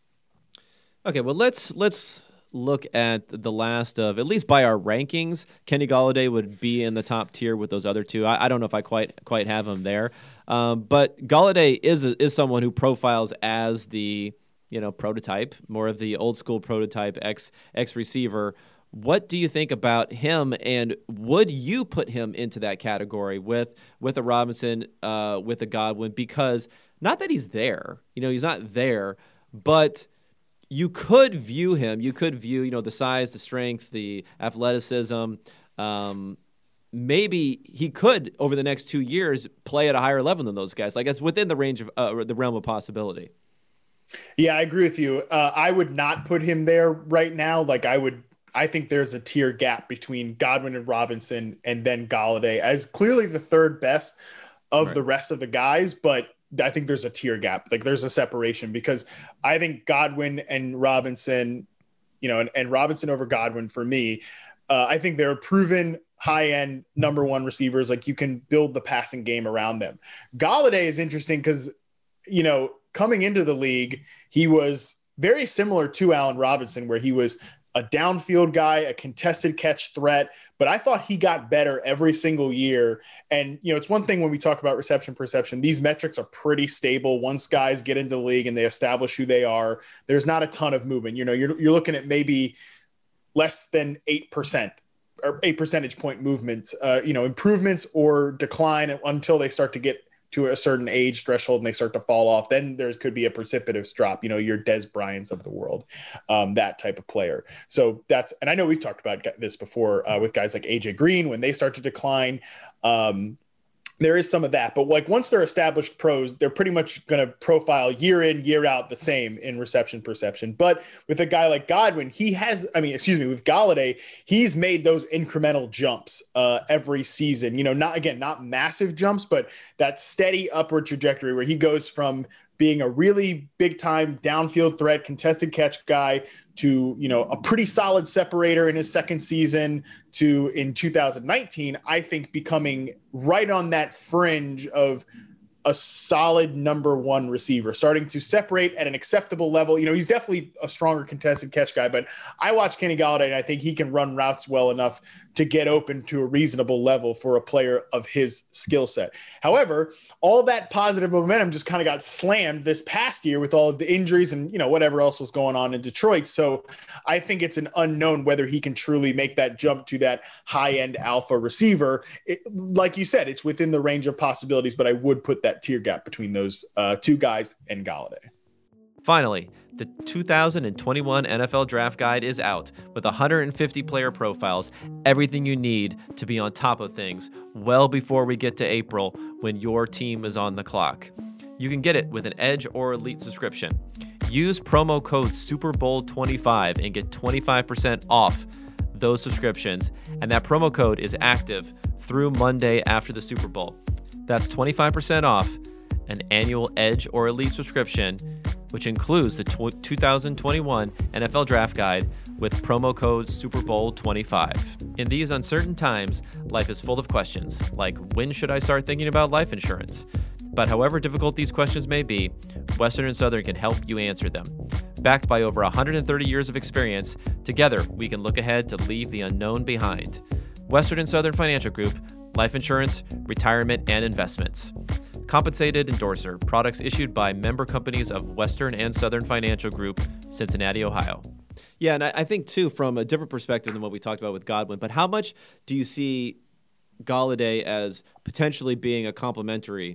[SPEAKER 1] Okay, well, let's let's look at the last of, at least by our rankings, Kenny Golladay would be in the top tier with those other two. I, I don't know if I quite quite have him there, um, but Golladay is a, is someone who profiles as the you know prototype, more of the old school prototype ex ex receiver. What do you think about him, and would you put him into that category with with a Robinson, uh, with a Godwin? Because not that he's there, you know, he's not there, but you could view him, you could view, you know, the size, the strength, the athleticism. Um, maybe he could, over the next two years, play at a higher level than those guys. Like, it's within the range of uh, the realm of possibility.
[SPEAKER 2] Yeah, I agree with you. Uh, I would not put him there right now. Like, I would, I think there's a tier gap between Godwin and Robinson, and then Golladay as clearly the third best of right. the rest of the guys, but I think there's a tier gap. Like, there's a separation, because I think Godwin and Robinson, you know, and, and Robinson over Godwin for me, uh, I think they're proven high-end number one receivers. Like, you can build the passing game around them. Golladay is interesting because, you know, coming into the league, he was very similar to Allen Robinson, where he was a downfield guy, a contested catch threat, but I thought he got better every single year. And, you know, it's one thing when we talk about reception perception, these metrics are pretty stable. Once guys get into the league and they establish who they are, there's not a ton of movement. You know, you're, you're looking at maybe less than eight percent or eight percentage point movements, uh, you know, improvements or decline until they start to get to a certain age threshold and they start to fall off. Then there could be a precipitous drop, you know, your Des Bryants of the world, um, that type of player. So that's, and I know we've talked about this before uh, with guys like A J Green, when they start to decline, um, there is some of that, but like once they're established pros, they're pretty much going to profile year in, year out the same in reception perception. But with a guy like Godwin, he has, I mean, excuse me, with Golladay, he's made those incremental jumps uh, every season, you know, not, again, not massive jumps, but that steady upward trajectory where he goes from being a really big time downfield threat, contested catch guy to, you know, a pretty solid separator in his second season to in two thousand nineteen, I think becoming right on that fringe of a solid number one receiver, starting to separate at an acceptable level. You know, he's definitely a stronger contested catch guy, but I watch Kenny Golladay and I think he can run routes well enough to get open to a reasonable level for a player of his skill set. However, all that positive momentum just kind of got slammed this past year with all of the injuries and, you know, whatever else was going on in Detroit. So I think it's an unknown whether he can truly make that jump to that high end alpha receiver. It, like you said, it's within the range of possibilities, but I would put that tier gap between those uh, two guys and Golladay.
[SPEAKER 1] Finally, the two thousand twenty-one N F L Draft Guide is out with one hundred fifty player profiles, everything you need to be on top of things well before we get to April when your team is on the clock. You can get it with an Edge or Elite subscription. Use promo code Super Bowl twenty-five and get twenty-five percent off those subscriptions, and that promo code is active through Monday after the Super Bowl. That's twenty-five percent off an annual Edge or Elite subscription, which includes the tw- two thousand twenty-one N F L Draft Guide with promo code Super Bowl twenty-five. In these uncertain times, life is full of questions, like when should I start thinking about life insurance? But however difficult these questions may be, Western and Southern can help you answer them. Backed by over one hundred thirty years of experience, together we can look ahead to leave the unknown behind. Western and Southern Financial Group, life insurance, retirement, and investments. Compensated endorser, products issued by member companies of Western and Southern Financial Group, Cincinnati, Ohio. Yeah, and I, I think, too, from a different perspective than what we talked about with Godwin, but how much do you see Golladay as potentially being a complementary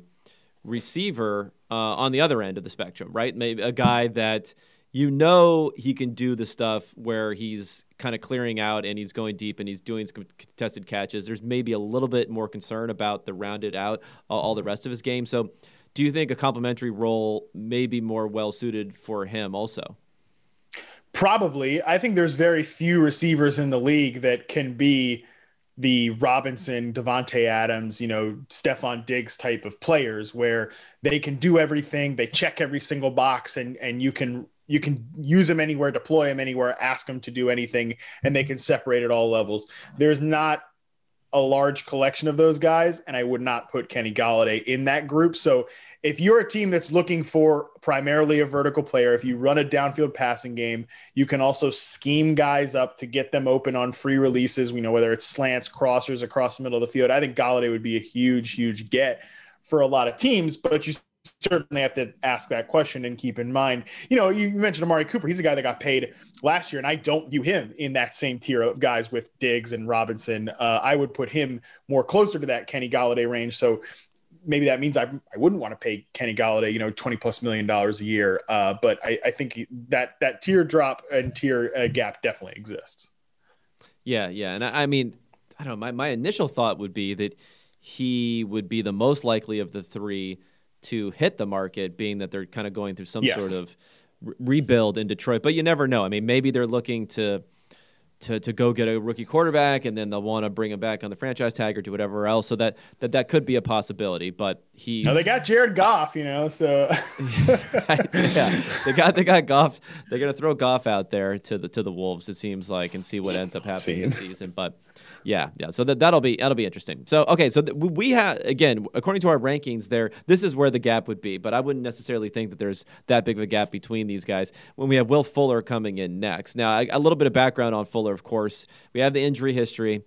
[SPEAKER 1] receiver uh, on the other end of the spectrum, right? Maybe a guy that you know he can do the stuff where he's kind of clearing out and he's going deep and he's doing some contested catches. There's maybe a little bit more concern about the rounded out, uh, all the rest of his game. So do you think a complementary role may be more well-suited for him also?
[SPEAKER 2] Probably. I think there's very few receivers in the league that can be the Robinson, Devontae Adams, you know, Stephon Diggs type of players where they can do everything, they check every single box, and and you can you can use them anywhere, deploy them anywhere, ask them to do anything, and they can separate at all levels. There's not a large collection of those guys, and I would not put Kenny Golladay in that group. So if you're a team that's looking for primarily a vertical player, if you run a downfield passing game, you can also scheme guys up to get them open on free releases. We know whether it's slants, crossers across the middle of the field. I think Golladay would be a huge, huge get for a lot of teams, but you certainly have to ask that question and keep in mind, you know, you mentioned Amari Cooper. He's a guy that got paid last year, and I don't view him in that same tier of guys with Diggs and Robinson. Uh, I would put him more closer to that Kenny Golladay range. So maybe that means I, I wouldn't want to pay Kenny Golladay, you know, twenty plus million dollars a year. Uh, but I, I think that that tier drop and tier uh, gap definitely exists.
[SPEAKER 1] Yeah, yeah. And I, I mean, I don't know, my, my initial thought would be that he would be the most likely of the three to hit the market, being that they're kind of going through some yes. sort of re- rebuild in Detroit. But you never know. I mean, maybe they're looking to to to go get a rookie quarterback, and then they'll want to bring him back on the franchise tag or do whatever else. So that that, that could be a possibility. But he,
[SPEAKER 2] no, they got Jared Goff, you know. So
[SPEAKER 1] right, yeah, they got they got Goff. They're gonna throw Goff out there to the to the Wolves, it seems like, and see what ends up happening this season. But yeah, yeah. So that that'll be that'll be interesting. So okay, so th- we have, again, according to our rankings, there this is where the gap would be. But I wouldn't necessarily think that there's that big of a gap between these guys when we have Will Fuller coming in next. Now, a, a little bit of background on Fuller, of course. We have the injury history.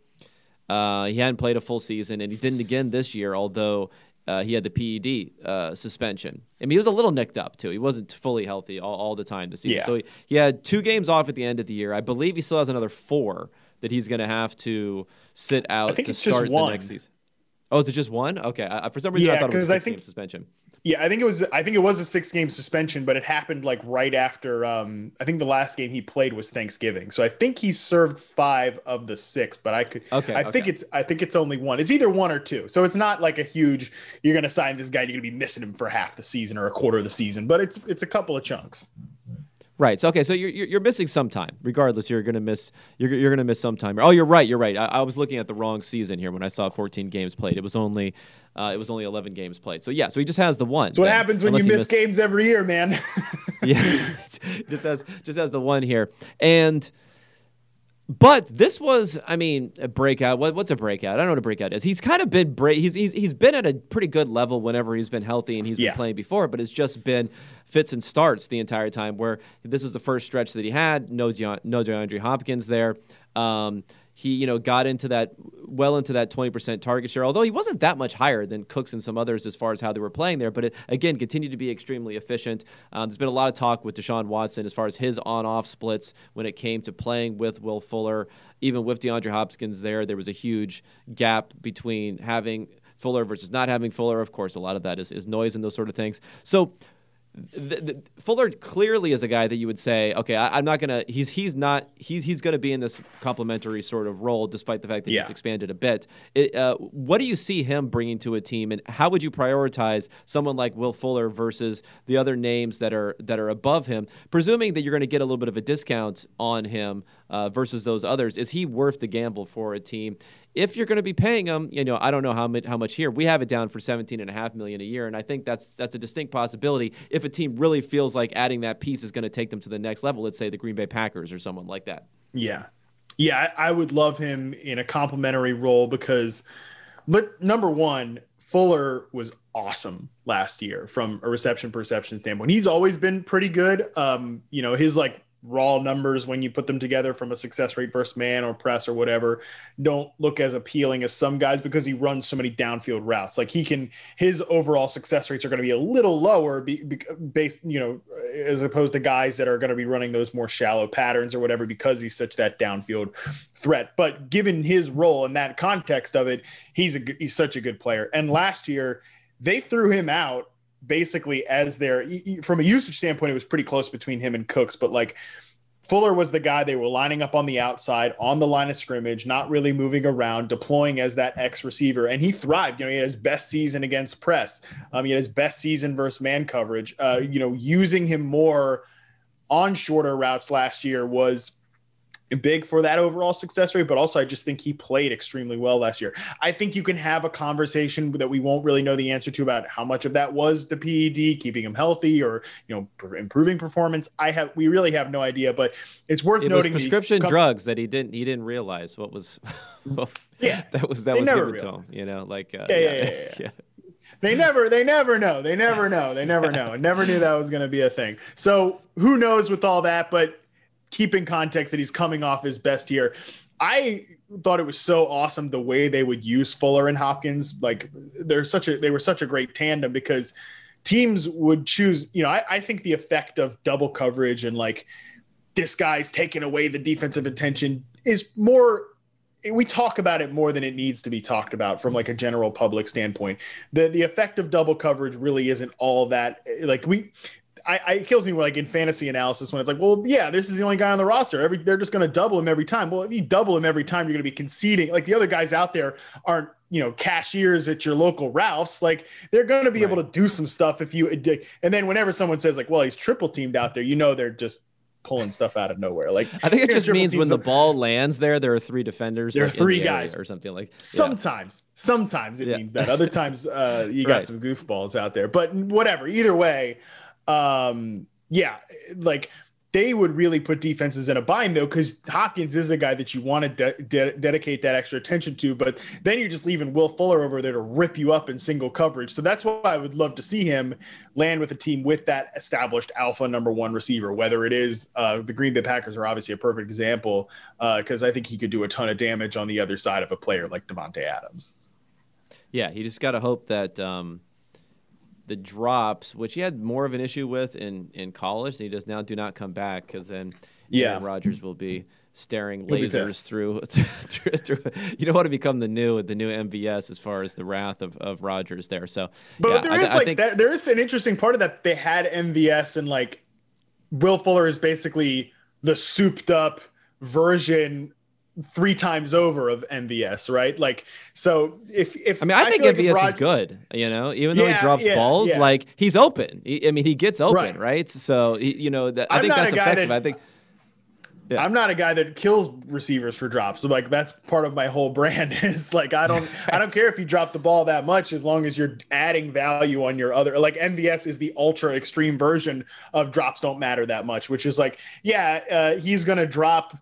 [SPEAKER 1] Uh, he hadn't played a full season, and he didn't again this year, although uh, he had the P E D uh, suspension. I mean, he was a little nicked up, too. He wasn't fully healthy all, all the time this season.
[SPEAKER 2] Yeah.
[SPEAKER 1] So he, he had two games off at the end of the year. I believe he still has another four that he's going to have to sit out
[SPEAKER 2] I think
[SPEAKER 1] to
[SPEAKER 2] it's
[SPEAKER 1] start
[SPEAKER 2] just one.
[SPEAKER 1] the next season. Oh, is it just one? Okay. I, for some reason,
[SPEAKER 2] yeah,
[SPEAKER 1] I thought it was a
[SPEAKER 2] I think,
[SPEAKER 1] six-game suspension.
[SPEAKER 2] Yeah, I think it was. I think it was a six-game suspension, but it happened like right after. Um, I think the last game he played was Thanksgiving, so I think he served five of the six. But I could.
[SPEAKER 1] Okay.
[SPEAKER 2] I
[SPEAKER 1] okay.
[SPEAKER 2] think it's. I think it's only one. It's either one or two. So it's not like a huge. You're going to sign this guy. You're going to be missing him for half the season or a quarter of the season. But it's it's a couple of chunks.
[SPEAKER 1] Right. So okay. So you're you're missing some time. Regardless, you're gonna miss. You're you're gonna miss some time. Oh, you're right. You're right. I, I was looking at the wrong season here when I saw fourteen games played. It was only, uh, it was only eleven games played. So yeah. So he just has the one.
[SPEAKER 2] That's what then, happens when you miss missed... games every year, man.
[SPEAKER 1] Yeah. just has just has the one here, and. But this was, I mean, a breakout. What, what's a breakout? I don't know what a breakout is. He's kind of been break. He's, he's he's been at a pretty good level whenever he's been healthy and he's
[SPEAKER 2] yeah.
[SPEAKER 1] been playing before. But it's just been fits and starts the entire time. Where this was the first stretch that he had. No, De- no DeAndre Hopkins there. Um, he, you know, got into that well into that twenty percent target share, although he wasn't that much higher than Cooks and some others as far as how they were playing there. But it, again, continued to be extremely efficient. Um, there's been a lot of talk with Deshaun Watson as far as his on-off splits when it came to playing with Will Fuller. Even with DeAndre Hopkins there, there was a huge gap between having Fuller versus not having Fuller. Of course, a lot of that is, is noise and those sort of things. So The, the, Fuller clearly is a guy that you would say, okay, I, I'm not gonna. He's he's not. He's he's gonna be in this complementary sort of role, despite the fact that
[SPEAKER 2] yeah.
[SPEAKER 1] he's expanded a bit. It, uh, what do you see him bringing to a team, and how would you prioritize someone like Will Fuller versus the other names that are that are above him? Presuming that you're going to get a little bit of a discount on him uh, versus those others, is he worth the gamble for a team? If you're going to be paying him, you know, I don't know how much, how much here. We have it down for seventeen and a half million dollars a year, and I think that's that's a distinct possibility if a team really feels like adding that piece is going to take them to the next level. Let's say the Green Bay Packers or someone like that.
[SPEAKER 2] Yeah, yeah, I, I would love him in a complimentary role because, but number one, Fuller was awesome last year from a reception perception standpoint. He's always been pretty good. Um, you know, his like raw numbers when you put them together from a success rate versus man or press or whatever don't look as appealing as some guys because he runs so many downfield routes. Like he can, his overall success rates are going to be a little lower be, be, based, you know, as opposed to guys that are going to be running those more shallow patterns or whatever, because he's such that downfield threat. But given his role in that context of it, he's a, he's such a good player. And last year they threw him out basically as their, from a usage standpoint, it was pretty close between him and Cooks, but like Fuller was the guy they were lining up on the outside on the line of scrimmage, not really moving around, deploying as that X receiver. And he thrived. You know, he had his best season against press. Um, he had his best season versus man coverage. Uh, you know, using him more on shorter routes last year was big for that overall success rate, but also I just think he played extremely well last year. I think you can have a conversation that we won't really know the answer to about how much of that was the P E D keeping him healthy or, you know, improving performance. I have, we really have no idea, but it's worth
[SPEAKER 1] it
[SPEAKER 2] noting
[SPEAKER 1] was prescription drugs that he didn't, he didn't realize what was,
[SPEAKER 2] yeah,
[SPEAKER 1] that was, that
[SPEAKER 2] they
[SPEAKER 1] was given
[SPEAKER 2] realized.
[SPEAKER 1] to him, you know, like, uh,
[SPEAKER 2] yeah, yeah, yeah, yeah. yeah. They never, they never know. They never know. They never know. I never knew that was going to be a thing. So who knows with all that, but keep in context that he's coming off his best year. I thought it was so awesome the way they would use Fuller and Hopkins. Like they're such a, they were such a great tandem because teams would choose, you know, I, I think the effect of double coverage and like this guy's taking away the defensive attention is more, we talk about it more than it needs to be talked about from like a general public standpoint. The, the effect of double coverage really isn't all that like we, I, I, it kills me like in fantasy analysis when it's like, well, yeah, this is the only guy on the roster. Every they're just going to double him every time. Well, if you double him every time, you're going to be conceding. Like the other guys out there aren't, you know, cashiers at your local Ralph's. Like they're going to be right. able to do some stuff if you. And then whenever someone says like, well, he's triple teamed out there, you know, they're just pulling stuff out of nowhere. Like
[SPEAKER 1] I think it just means when the ball lands there, there are three defenders.
[SPEAKER 2] There are
[SPEAKER 1] like,
[SPEAKER 2] three
[SPEAKER 1] the
[SPEAKER 2] guys
[SPEAKER 1] or something like.
[SPEAKER 2] Sometimes, yeah. sometimes it yeah. means that. Other times, uh, you got
[SPEAKER 1] right.
[SPEAKER 2] some goofballs out there. But whatever. Either way. Um, Yeah, like they would really put defenses in a bind, though, because Hopkins is a guy that you want to de- de- dedicate that extra attention to. But then you're just leaving Will Fuller over there to rip you up in single coverage. So that's why I would love to see him land with a team with that established alpha number one receiver, whether it is uh, the Green Bay Packers are obviously a perfect example because uh, I think he could do a ton of damage on the other side of a player like Davante Adams.
[SPEAKER 1] Yeah, you just got to hope that um... – the drops, which he had more of an issue with in, in college, and he does now do not come back because then
[SPEAKER 2] yeah.
[SPEAKER 1] Aaron Rodgers will be staring lasers through, through, through. You don't want to become the new the new M V S as far as the wrath of, of Rodgers there. So,
[SPEAKER 2] but
[SPEAKER 1] yeah,
[SPEAKER 2] there
[SPEAKER 1] I,
[SPEAKER 2] is
[SPEAKER 1] I
[SPEAKER 2] like
[SPEAKER 1] think,
[SPEAKER 2] that, there is an interesting part of that. They had M V S and like Will Fuller is basically the souped up version three times over of M V S, right? Like, so if, if
[SPEAKER 1] I mean, I, I think M V S like Rod- is good, you know, even though
[SPEAKER 2] yeah,
[SPEAKER 1] he drops
[SPEAKER 2] yeah,
[SPEAKER 1] balls,
[SPEAKER 2] yeah.
[SPEAKER 1] like he's open. He, I mean, he gets open, right?
[SPEAKER 2] right?
[SPEAKER 1] So, he, you know, that, I
[SPEAKER 2] I'm
[SPEAKER 1] think that's effective.
[SPEAKER 2] That,
[SPEAKER 1] I think
[SPEAKER 2] yeah. I'm not a guy that kills receivers for drops. So like, that's part of my whole brand is like, I don't, right. I don't care if you drop the ball that much, as long as you're adding value on your other, like M V S is the ultra extreme version of drops don't matter that much, which is like, yeah, uh, he's going to drop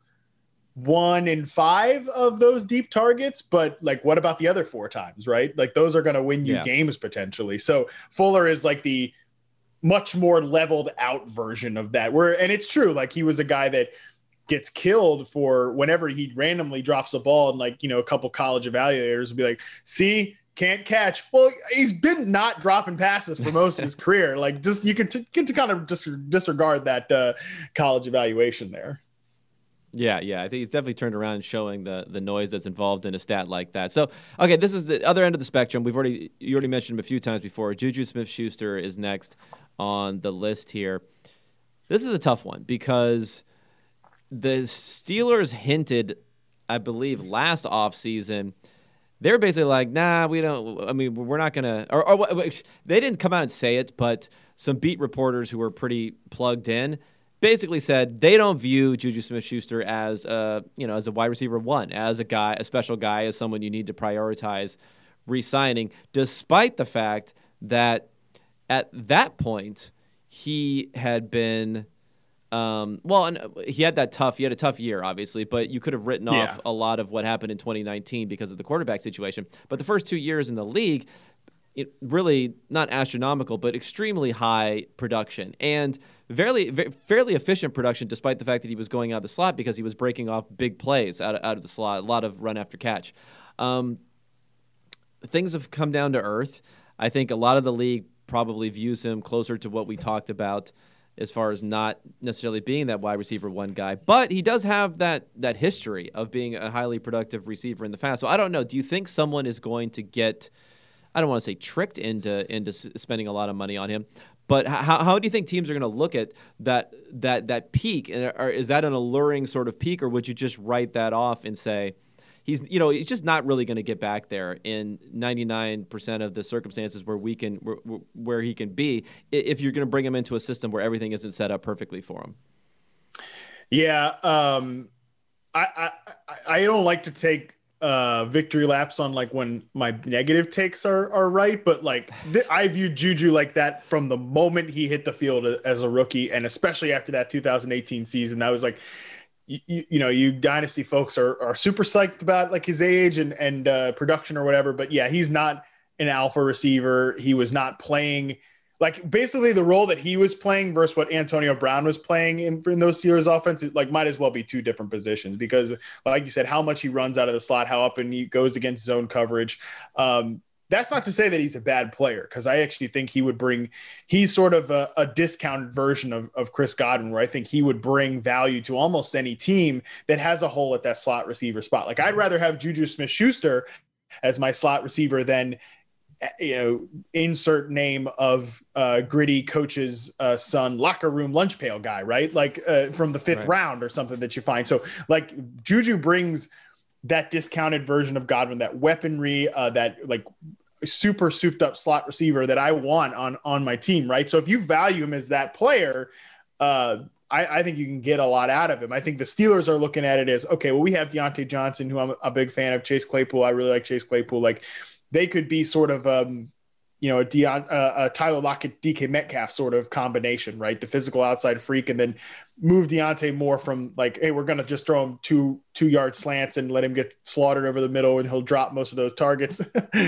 [SPEAKER 2] one in five of those deep targets, but like what about the other four times, right? Like those are going to win you yeah. games potentially. So Fuller is like the much more leveled out version of that, where, and it's true, like he was a guy that gets killed for whenever he randomly drops a ball, and like, you know, a couple college evaluators will be like, see, can't catch. Well, he's been not dropping passes for most of his career. Like just, you can t- get to kind of dis- disregard that uh, college evaluation there.
[SPEAKER 1] Yeah, yeah, I think he's definitely turned around and showing the the noise that's involved in a stat like that. So, okay, this is the other end of the spectrum. We've already you already mentioned him a few times before. Juju Smith-Schuster is next on the list here. This is a tough one because the Steelers hinted, I believe, last offseason, they were basically like, nah, we don't, I mean, we're not going to, or, or they didn't come out and say it, but some beat reporters who were pretty plugged in basically said they don't view Juju Smith-Schuster as a, you know, as a wide receiver one, as a guy, a special guy, as someone you need to prioritize re-signing, despite the fact that at that point he had been, um, well, and he had that tough, he had a tough year, obviously, but you could have written
[SPEAKER 2] yeah.
[SPEAKER 1] off a lot of what happened in twenty nineteen because of the quarterback situation. But the first two years in the league, it really not astronomical, but extremely high production and fairly fairly efficient production, despite the fact that he was going out of the slot because he was breaking off big plays out of, out of the slot, a lot of run after catch. Um, things have come down to earth. I think a lot of the league probably views him closer to what we talked about as far as not necessarily being that wide receiver one guy, but he does have that that history of being a highly productive receiver in the past. So I don't know. Do you think someone is going to get, I don't want to say tricked into into spending a lot of money on him, but how how do you think teams are going to look at that that that peak? And are, is that an alluring sort of peak, or would you just write that off and say he's you know he's just not really going to get back there in ninety-nine percent of the circumstances where we can where, where he can be if you're going to bring him into a system where everything isn't set up perfectly for him?
[SPEAKER 2] Yeah. Um... I, I I don't like to take uh victory laps on like when my negative takes are are right, but like th- I view Juju like that from the moment he hit the field as a rookie, and especially after that two thousand eighteen season. That was like, you, you know, you dynasty folks are are super psyched about like his age and and uh, production or whatever, but yeah, he's not an alpha receiver. He was not playing like basically the role that he was playing versus what Antonio Brown was playing in, in those Steelers offense. It like might as well be two different positions because, like you said, how much he runs out of the slot, how up and he goes against zone coverage. Um, that's not to say that he's a bad player, because I actually think he would bring. He's sort of a, a discounted version of, of Chris Godwin, where I think he would bring value to almost any team that has a hole at that slot receiver spot. Like I'd rather have Juju Smith-Schuster as my slot receiver than, you know, insert name of uh, gritty coach's uh, son, locker room lunch pail guy, right? Like uh, from the fifth right. round or something that you find. So like Juju brings that discounted version of Godwin, that weaponry, uh, that like super souped up slot receiver that I want on, on my team. Right. So if you value him as that player, uh, I, I think you can get a lot out of him. I think the Steelers are looking at it as, okay, well, we have Deontay Johnson, who I'm a big fan of, Chase Claypool. I really like Chase Claypool. Like, they could be sort of, um, you know, a, Deon, uh, a Tyler Lockett, D K Metcalf sort of combination, right? The physical outside freak, and then move Deontay more from like, hey, we're going to just throw him two two yard slants and let him get slaughtered over the middle, and he'll drop most of those targets.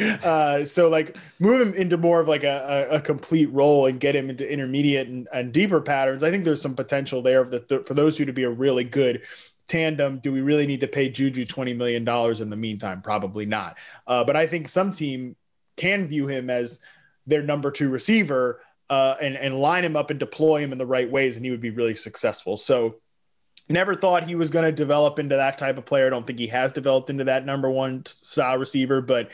[SPEAKER 2] uh, so like move him into more of like a, a, a complete role and get him into intermediate and, and deeper patterns. I think there's some potential there for, the, for those two to be a really good tandem. Do we really need to pay Juju twenty million dollars in the meantime? Probably not. Uh, but I think some team can view him as their number two receiver uh, and, and line him up and deploy him in the right ways, and he would be really successful. So never thought he was going to develop into that type of player. I don't think he has developed into that number one style receiver, but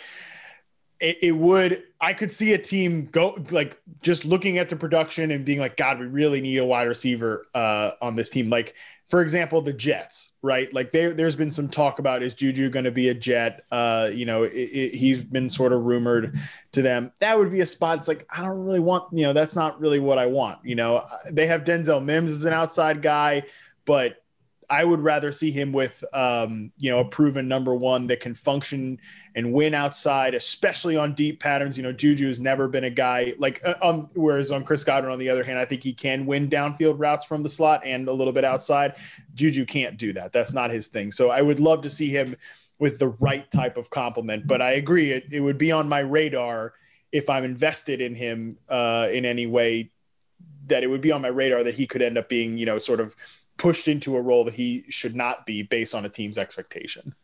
[SPEAKER 2] it, it would, I could see a team go like just looking at the production and being like, God, we really need a wide receiver uh, on this team. Like, for example, the Jets, right? Like there, there's been some talk about, is Juju going to be a Jet? Uh, you know, it, it, he's been sort of rumored to them. That would be a spot. It's like, I don't really want, you know, that's not really what I want. You know, they have Denzel Mims as an outside guy, but I would rather see him with, um, you know, a proven number one that can function and win outside, especially on deep patterns. You know, Juju has never been a guy like, uh, um, whereas on Chris Godwin, on the other hand, I think he can win downfield routes from the slot and a little bit outside. Juju can't do that. That's not his thing. So I would love to see him with the right type of complement, but I agree. It, it would be on my radar if I'm invested in him uh, in any way, that it would be on my radar that he could end up being, you know, sort of pushed into a role that he should not be based on a team's expectation.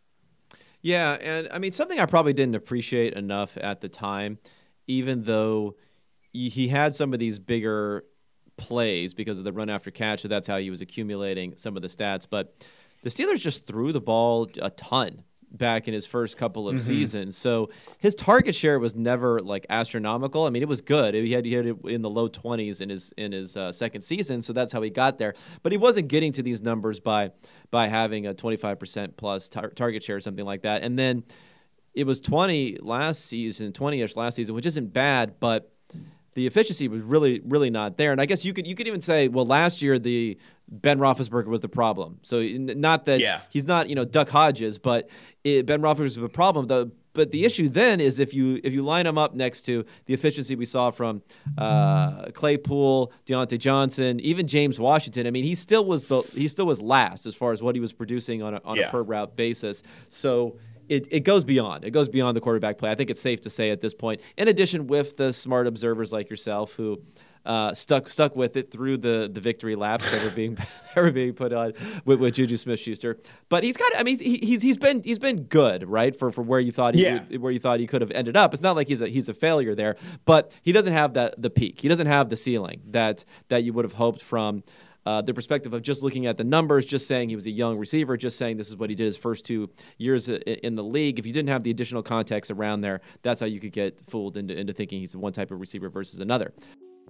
[SPEAKER 1] Yeah, and I mean, something I probably didn't appreciate enough at the time, even though he had some of these bigger plays because of the run after catch, so that's how he was accumulating some of the stats, but the Steelers just threw the ball a ton back in his first couple of mm-hmm. seasons. So his target share was never like astronomical. I mean, it was good. He had, he had it in the low twenties in his in his uh, second season, so that's how he got there. But he wasn't getting to these numbers by by having a twenty-five percent plus tar- target share or something like that. And then it was twenty last season, twenty-ish last season, which isn't bad, but the efficiency was really, really not there. And I guess you could you could even say, well, last year the Ben Roethlisberger was the problem. So not that yeah. he's not, you know, Duck Hodges, but it, Ben Roethlisberger was the problem. The, but the issue then is if you if you line him up next to the efficiency we saw from uh, Claypool, Deontay Johnson, even James Washington. I mean, he still was the he still was last as far as what he was producing on a, on yeah. a per route basis. So. It, it goes beyond. It goes beyond the quarterback play. I think it's safe to say at this point. In addition, with the smart observers like yourself who uh, stuck stuck with it through the, the victory laps that were being that were being put on with, with Juju Smith-Schuster. But he's got. I mean, he, he's he's been he's been good, right? For for where you thought he
[SPEAKER 2] yeah.
[SPEAKER 1] would, where you thought he could have ended up. It's not like he's a he's a failure there, but he doesn't have that the peak. He doesn't have the ceiling that that you would have hoped from. Uh, the perspective of just looking at the numbers, just saying he was a young receiver, just saying this is what he did his first two years in the league. If you didn't have the additional context around there, that's how you could get fooled into, into thinking he's one type of receiver versus another.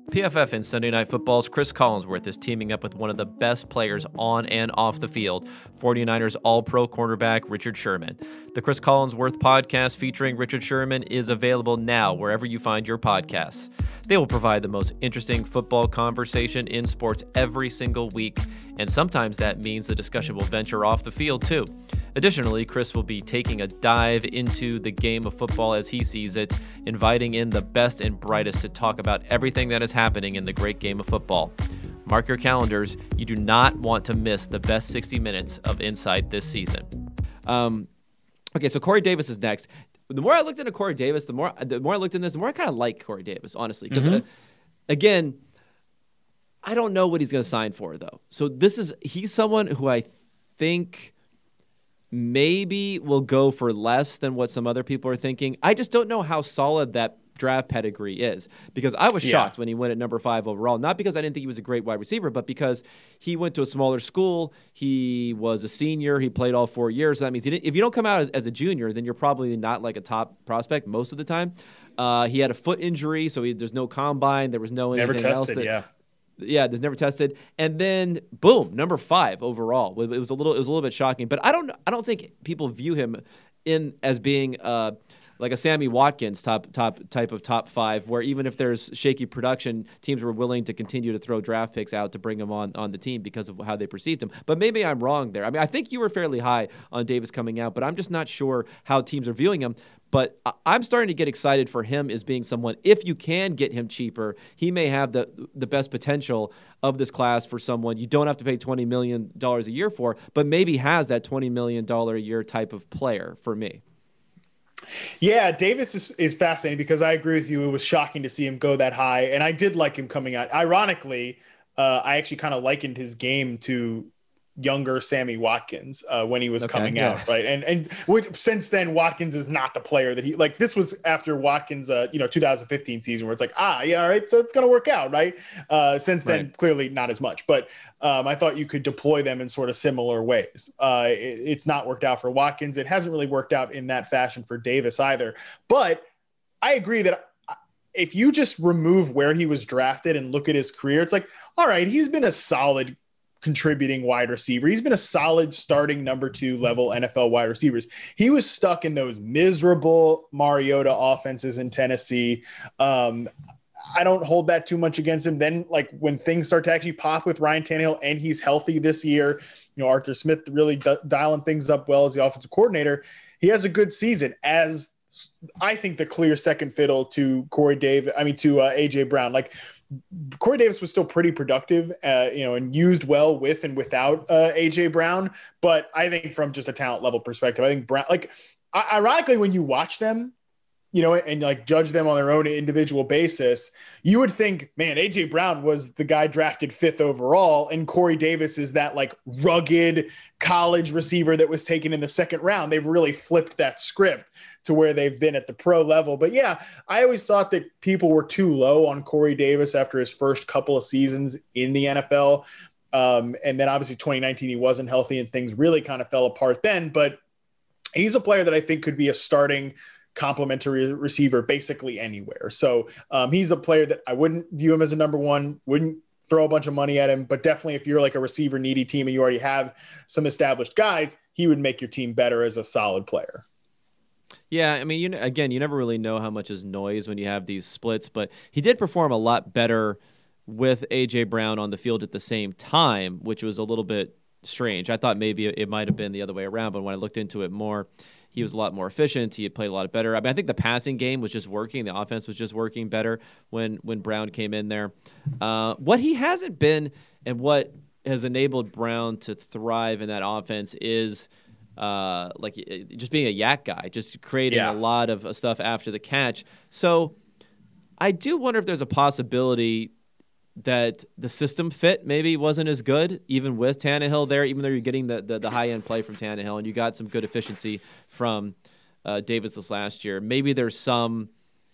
[SPEAKER 1] P F F in Sunday Night Football's Chris Collinsworth is teaming up with one of the best players on and off the field, 49ers All-Pro cornerback Richard Sherman. The Chris Collinsworth podcast featuring Richard Sherman is available now wherever you find your podcasts. They will provide the most interesting football conversation in sports every single week, and sometimes that means the discussion will venture off the field too. Additionally, Chris will be taking a dive into the game of football as he sees it, inviting in the best and brightest to talk about everything that is happening in the great game of football. Mark your calendars. You do not want to miss the best sixty minutes of Insight this season. Um, okay, so Corey Davis is next. The more I looked into Corey Davis, the more the more I looked into this, the more I kind of like Corey Davis, honestly. Because, mm-hmm. uh, again, I don't know what he's going to sign for, though. So this is he's someone who I think maybe will go for less than what some other people are thinking. I just don't know how solid that draft pedigree is, because I was yeah. shocked when he went at number five overall, not because I didn't think he was a great wide receiver, but because he went to a smaller school. He was a senior. He played all four years. So that means he didn't, if you don't come out as, as a junior, then you're probably not like a top prospect most of the time. Uh, he had a foot injury, so he, there's no combine. There was no anything
[SPEAKER 2] Never tested,
[SPEAKER 1] else. That,
[SPEAKER 2] yeah.
[SPEAKER 1] Yeah, there's never tested, and then boom, number five overall. It was a little, it was a little bit shocking, but I don't, I don't think people view him in as being uh, like a Sammy Watkins top, top type of top five, where even if there's shaky production, teams were willing to continue to throw draft picks out to bring him on on the team because of how they perceived him. But maybe I'm wrong there. I mean, I think you were fairly high on Davis coming out, but I'm just not sure how teams are viewing him. But I'm starting to get excited for him as being someone, if you can get him cheaper, he may have the the best potential of this class for someone you don't have to pay twenty million dollars a year for, but maybe has that twenty million dollars a year type of player for me.
[SPEAKER 2] Yeah, Davis is, is fascinating because I agree with you. It was shocking to see him go that high, and I did like him coming out. Ironically, uh, I actually kind of likened his game to younger Sammy Watkins uh, when he was okay, coming yeah. out, right? And and which, since then, Watkins is not the player that he like. This was after Watkins, uh, you know, two thousand fifteen season, where it's like, ah, yeah, all right, so it's gonna work out, right? Uh, since then, right. clearly not as much, but um, I thought you could deploy them in sort of similar ways. Uh, it, it's not worked out for Watkins. It hasn't really worked out in that fashion for Davis either. But I agree that if you just remove where he was drafted and look at his career, it's like, all right, he's been a solid contributing wide receiver. He's been a solid starting number two level N F L wide receivers. He was stuck in those miserable Mariota offenses in Tennessee. Um, I don't hold that too much against him. Then, like, when things start to actually pop with Ryan Tannehill and he's healthy this year, you know, Arthur Smith really d- dialing things up well as the offensive coordinator. He has a good season as I think the clear second fiddle to Corey Davis. I mean, to uh, A J Brown. Like, Corey Davis was still pretty productive, uh, you know, and used well with and without uh, A J Brown. But I think from just a talent level perspective, I think Brown, like, ironically, when you watch them, you know, and like judge them on their own individual basis, you would think, man, A J Brown was the guy drafted fifth overall, and Corey Davis is that like rugged college receiver that was taken in the second round. They've really flipped that script to where they've been at the pro level. But yeah, I always thought that people were too low on Corey Davis after his first couple of seasons in the N F L. Um, and then obviously twenty nineteen, he wasn't healthy and things really kind of fell apart then. But he's a player that I think could be a starting complimentary receiver basically anywhere. So um, he's a player that I wouldn't view him as a number one, wouldn't throw a bunch of money at him, but definitely if you're like a receiver needy team and you already have some established guys, he would make your team better as a solid player.
[SPEAKER 1] Yeah, I mean, you know, again, you never really know how much is noise when you have these splits, but he did perform a lot better with A J Brown on the field at the same time, which was a little bit strange. I thought maybe it might have been the other way around, but when I looked into it more, he was a lot more efficient. He had played a lot better. I mean, I think the passing game was just working. The offense was just working better when when Brown came in there. Uh, what he hasn't been and what has enabled Brown to thrive in that offense is uh, like just being a yak guy, just creating yeah. a lot of stuff after the catch. So I do wonder if there's a possibility that the system fit maybe wasn't as good, even with Tannehill there, even though you're getting the, the, the high-end play from Tannehill, and you got some good efficiency from uh, Davis this last year. Maybe there's some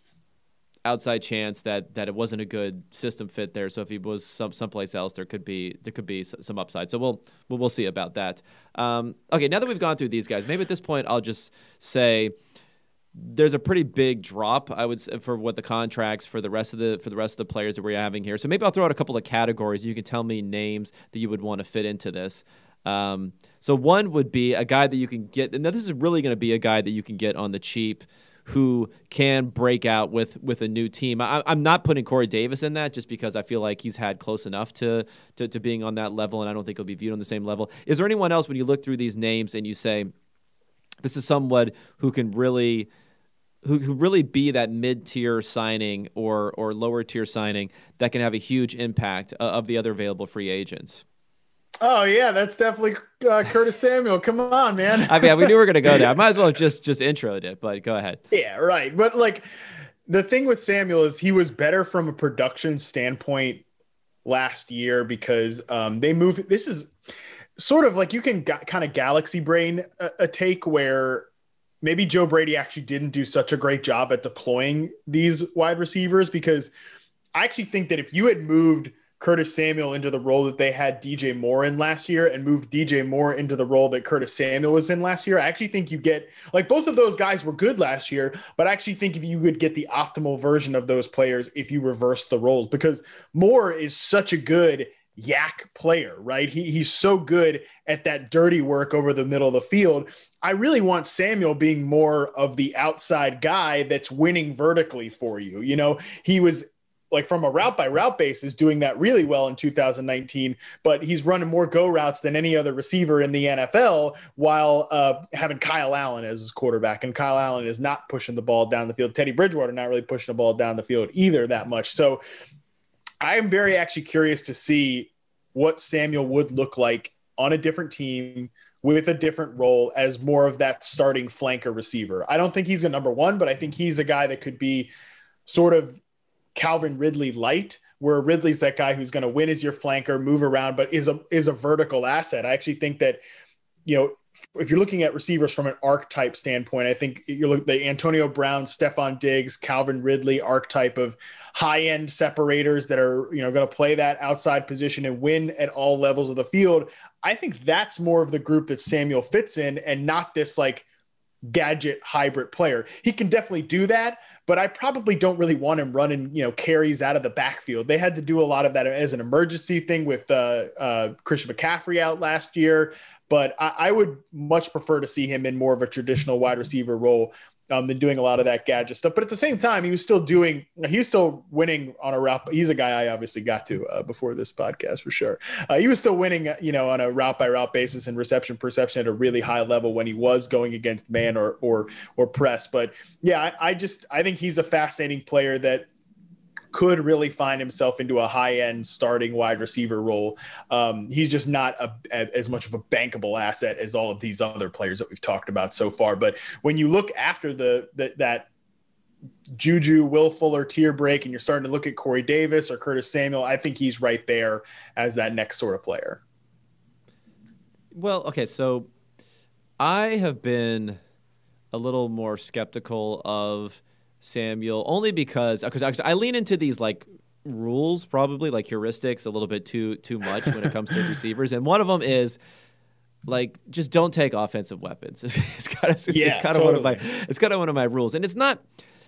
[SPEAKER 1] outside chance that that it wasn't a good system fit there. So if he was some someplace else, there could be there could be some upside. So we'll we'll, we'll see about that. Um, okay, now that we've gone through these guys, maybe at this point I'll just say there's a pretty big drop, I would say, for what the contracts for the rest of the for the rest of the players that we're having here. So maybe I'll throw out a couple of categories. You can tell me names that you would want to fit into this. Um, so one would be a guy that you can get, and this is really going to be a guy that you can get on the cheap, who can break out with with a new team. I, I'm not putting Corey Davis in that just because I feel like he's had close enough to, to to being on that level, and I don't think he'll be viewed on the same level. Is there anyone else when you look through these names and you say, this is someone who can really who who really be that mid-tier signing or or lower-tier signing that can have a huge impact uh, of the other available free agents?
[SPEAKER 2] Oh yeah, that's definitely uh, Curtis Samuel. Come on, man.
[SPEAKER 1] I mean, we knew we were going to go there. I might as well just just introed it, but go ahead.
[SPEAKER 2] Yeah, right. But like the thing with Samuel is he was better from a production standpoint last year because um, they moved. This is sort of like you can ga- kind of galaxy brain a, a take where maybe Joe Brady actually didn't do such a great job at deploying these wide receivers, because I actually think that if you had moved Curtis Samuel into the role that they had D J Moore in last year and moved D J Moore into the role that Curtis Samuel was in last year, I actually think you get, like, both of those guys were good last year, but I actually think if you would get the optimal version of those players if you reverse the roles, because Moore is such a good yak player, right? He, he's so good at that dirty work over the middle of the field. I really want Samuel being more of the outside guy that's winning vertically for you. You know, he was like from a route by route basis doing that really well in two thousand nineteen, but he's running more go routes than any other receiver in the N F L while uh, having Kyle Allen as his quarterback. And Kyle Allen is not pushing the ball down the field. Teddy Bridgewater not really pushing the ball down the field either that much. So I'm very actually curious to see what Samuel would look like on a different team with a different role as more of that starting flanker receiver. I don't think he's a number one, but I think he's a guy that could be sort of Calvin Ridley light, where Ridley's that guy who's going to win as your flanker, move around, but is a, is a vertical asset. I actually think that, you know, if you're looking at receivers from an archetype standpoint, I think you're looking at the Antonio Brown, Stephon Diggs, Calvin Ridley archetype of high-end separators that are, you know, going to play that outside position and win at all levels of the field. I think that's more of the group that Samuel fits in, and not this like gadget hybrid player. He can definitely do that, but I probably don't really want him running, you know, carries out of the backfield. They had to do a lot of that as an emergency thing with uh, uh, Christian McCaffrey out last year, but I, I would much prefer to see him in more of a traditional wide receiver role um, than doing a lot of that gadget stuff. But at the same time, he was still doing, he was still winning on a route. He's a guy I obviously got to uh, before this podcast for sure. Uh, he was still winning, you know, on a route by route basis and reception perception at a really high level when he was going against man or, or, or press. But yeah, I, I just, I think he's a fascinating player that could really find himself into a high-end starting wide receiver role. Um, he's just not a, a, as much of a bankable asset as all of these other players that we've talked about so far. But when you look after the, the that Juju, Will Fuller tier break, and you're starting to look at Corey Davis or Curtis Samuel, I think he's right there as that next sort of player.
[SPEAKER 1] Well, okay, so I have been a little more skeptical of Samuel, only because because I lean into these like rules, probably like heuristics, a little bit too too much when it comes to receivers, and one of them is like just don't take offensive weapons. It's, it's kind of it's,
[SPEAKER 2] yeah,
[SPEAKER 1] it's kind
[SPEAKER 2] totally.
[SPEAKER 1] of one of my it's kind of one of my rules, and it's not.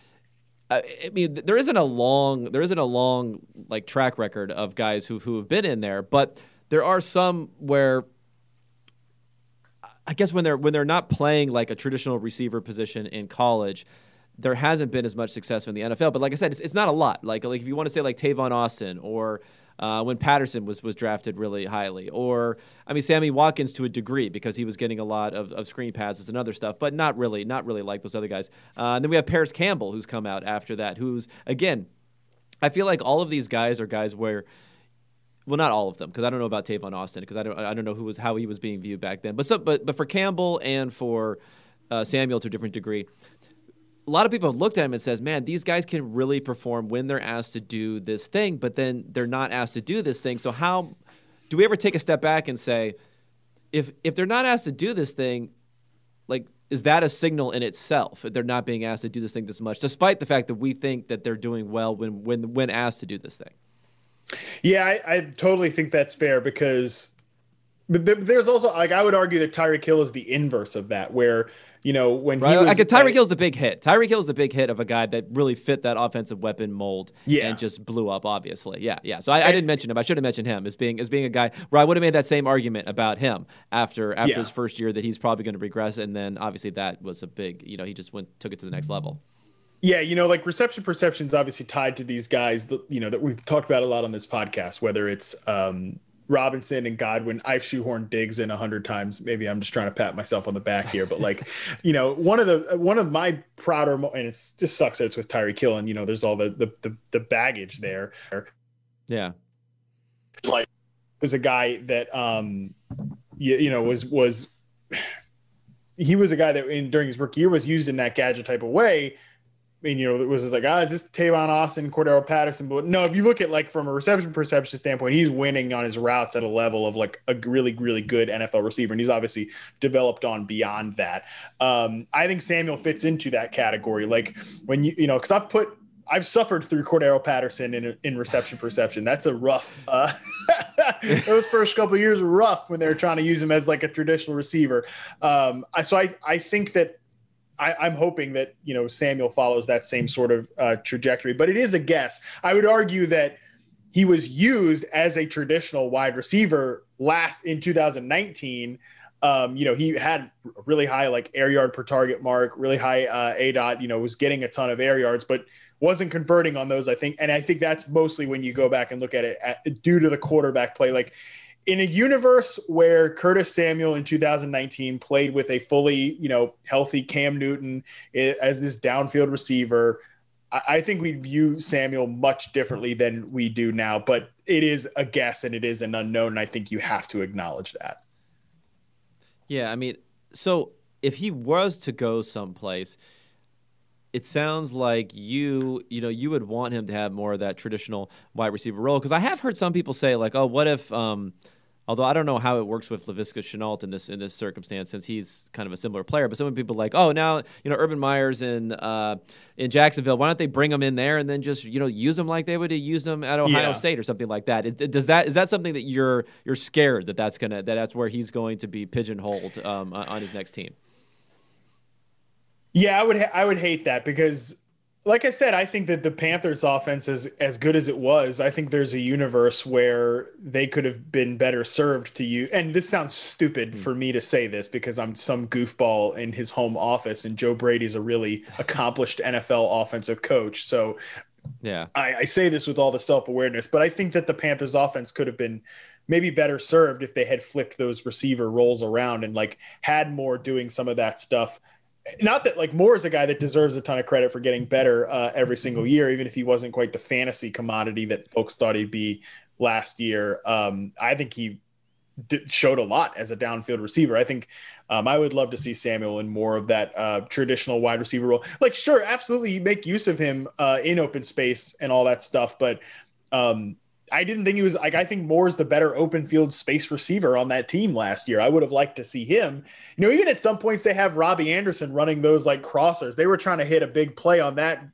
[SPEAKER 1] I mean, there isn't a long there isn't a long like track record of guys who who have been in there, but there are some where I guess when they're when they're not playing like a traditional receiver position in college, there hasn't been as much success in the N F L. But like I said, it's, it's not a lot. Like like if you want to say like Tavon Austin, or uh, when Patterson was was drafted really highly, or I mean Sammy Watkins to a degree because he was getting a lot of, of screen passes and other stuff, but not really not really like those other guys. Uh, and then we have Paris Campbell, who's come out after that, who's again, I feel like all of these guys are guys where. Well, not all of them, because I don't know about Tavon Austin, because I don't I don't know who was how he was being viewed back then. But so, but but for Campbell and for uh, Samuel to a different degree, a lot of people have looked at him and says, "Man, these guys can really perform when they're asked to do this thing, but then they're not asked to do this thing." So how do we ever take a step back and say, if if they're not asked to do this thing, like is that a signal in itself that they're not being asked to do this thing this much, despite the fact that we think that they're doing well when when when asked to do this thing?
[SPEAKER 2] Yeah, I, I totally think that's fair, because but there's also, like, I would argue that Tyreek Hill is the inverse of that, where You know, when
[SPEAKER 1] right.
[SPEAKER 2] he was,
[SPEAKER 1] I guess Tyreek Hill's the big hit. Tyreek Hill's the big hit of a guy that really fit that offensive weapon mold
[SPEAKER 2] yeah.
[SPEAKER 1] and just blew up, obviously. Yeah, yeah. So I, I didn't mention him. I should have mentioned him as being as being a guy where I would have made that same argument about him after after
[SPEAKER 2] yeah.
[SPEAKER 1] his first year that he's probably going to regress, and then obviously that was a big, you know, he just went took it to the next level.
[SPEAKER 2] Yeah, you know, like reception perception is obviously tied to these guys that, you know, that we've talked about a lot on this podcast, whether it's um, Robinson and Godwin. I've shoehorned Diggs in a hundred times. Maybe I'm just trying to pat myself on the back here, but like, you know, one of the one of my prouder mo- and it's just sucks that it's with Tyreek Hill, and you know, there's all the the the, the baggage there.
[SPEAKER 1] Yeah,
[SPEAKER 2] it's like was a guy that um, you, you know was was he was a guy that in during his rookie year was used in that gadget type of way. I mean, you know, it was just like, ah, is this Tavon Austin, Cordero Patterson? But no, if you look at like from a reception perception standpoint, he's winning on his routes at a level of like a really, really good N F L receiver. And he's obviously developed on beyond that. Um, I think Samuel fits into that category. Like when you, you know, cause I've put, I've suffered through Cordero Patterson in, in reception perception. That's a rough, uh, those first couple of years were rough when they were trying to use him as like a traditional receiver. Um, I, so I, I think that, I, I'm hoping that, you know, Samuel follows that same sort of uh, trajectory, but it is a guess. I would argue that he was used as a traditional wide receiver last in two thousand nineteen. Um, you know, he had a really high, like air yard per target mark, really high uh, A DOT, you know, was getting a ton of air yards, but wasn't converting on those, I think. And I think that's mostly when you go back and look at it at, due to the quarterback play. Like, in a universe where Curtis Samuel in two thousand nineteen played with a fully, you know, healthy Cam Newton as this downfield receiver, I think we view Samuel much differently than we do now. But it is a guess and it is an unknown, and I think you have to acknowledge that.
[SPEAKER 1] Yeah, I mean, so if he was to go someplace, it sounds like you, you know, you would want him to have more of that traditional wide receiver role. Because I have heard some people say, like, oh, what if, um, although I don't know how it works with Laviska Shenault in this in this circumstance, since he's kind of a similar player. But some people are like, oh, now you know Urban Meyer's in uh, in Jacksonville. Why don't they bring him in there and then just you know use him like they would use him at Ohio
[SPEAKER 2] yeah.
[SPEAKER 1] State or something like that? It, it, does that is that something that you're you're scared that that's gonna that that's where he's going to be pigeonholed um, on his next team?
[SPEAKER 2] Yeah, I would ha- I would hate that because, like I said, I think that the Panthers offense is as good as it was. I think there's a universe where they could have been better served to you. And this sounds stupid mm. for me to say this because I'm some goofball in his home office and Joe Brady's a really accomplished N F L offensive coach. So
[SPEAKER 1] yeah,
[SPEAKER 2] I, I say this with all the self-awareness, but I think that the Panthers offense could have been maybe better served if they had flipped those receiver roles around and like had Moore doing some of that stuff. Not that like Moore is a guy that deserves a ton of credit for getting better uh, every single year, even if he wasn't quite the fantasy commodity that folks thought he'd be last year. Um, I think he d- showed a lot as a downfield receiver. I think um, I would love to see Samuel in more of that uh, traditional wide receiver role. Like, sure, absolutely make use of him uh, in open space and all that stuff. But um, I didn't think he was like, I think Moore's the better open field space receiver on that team last year. I would have liked to see him, you know, even at some points they have Robbie Anderson running those like crossers. They were trying to hit a big play on that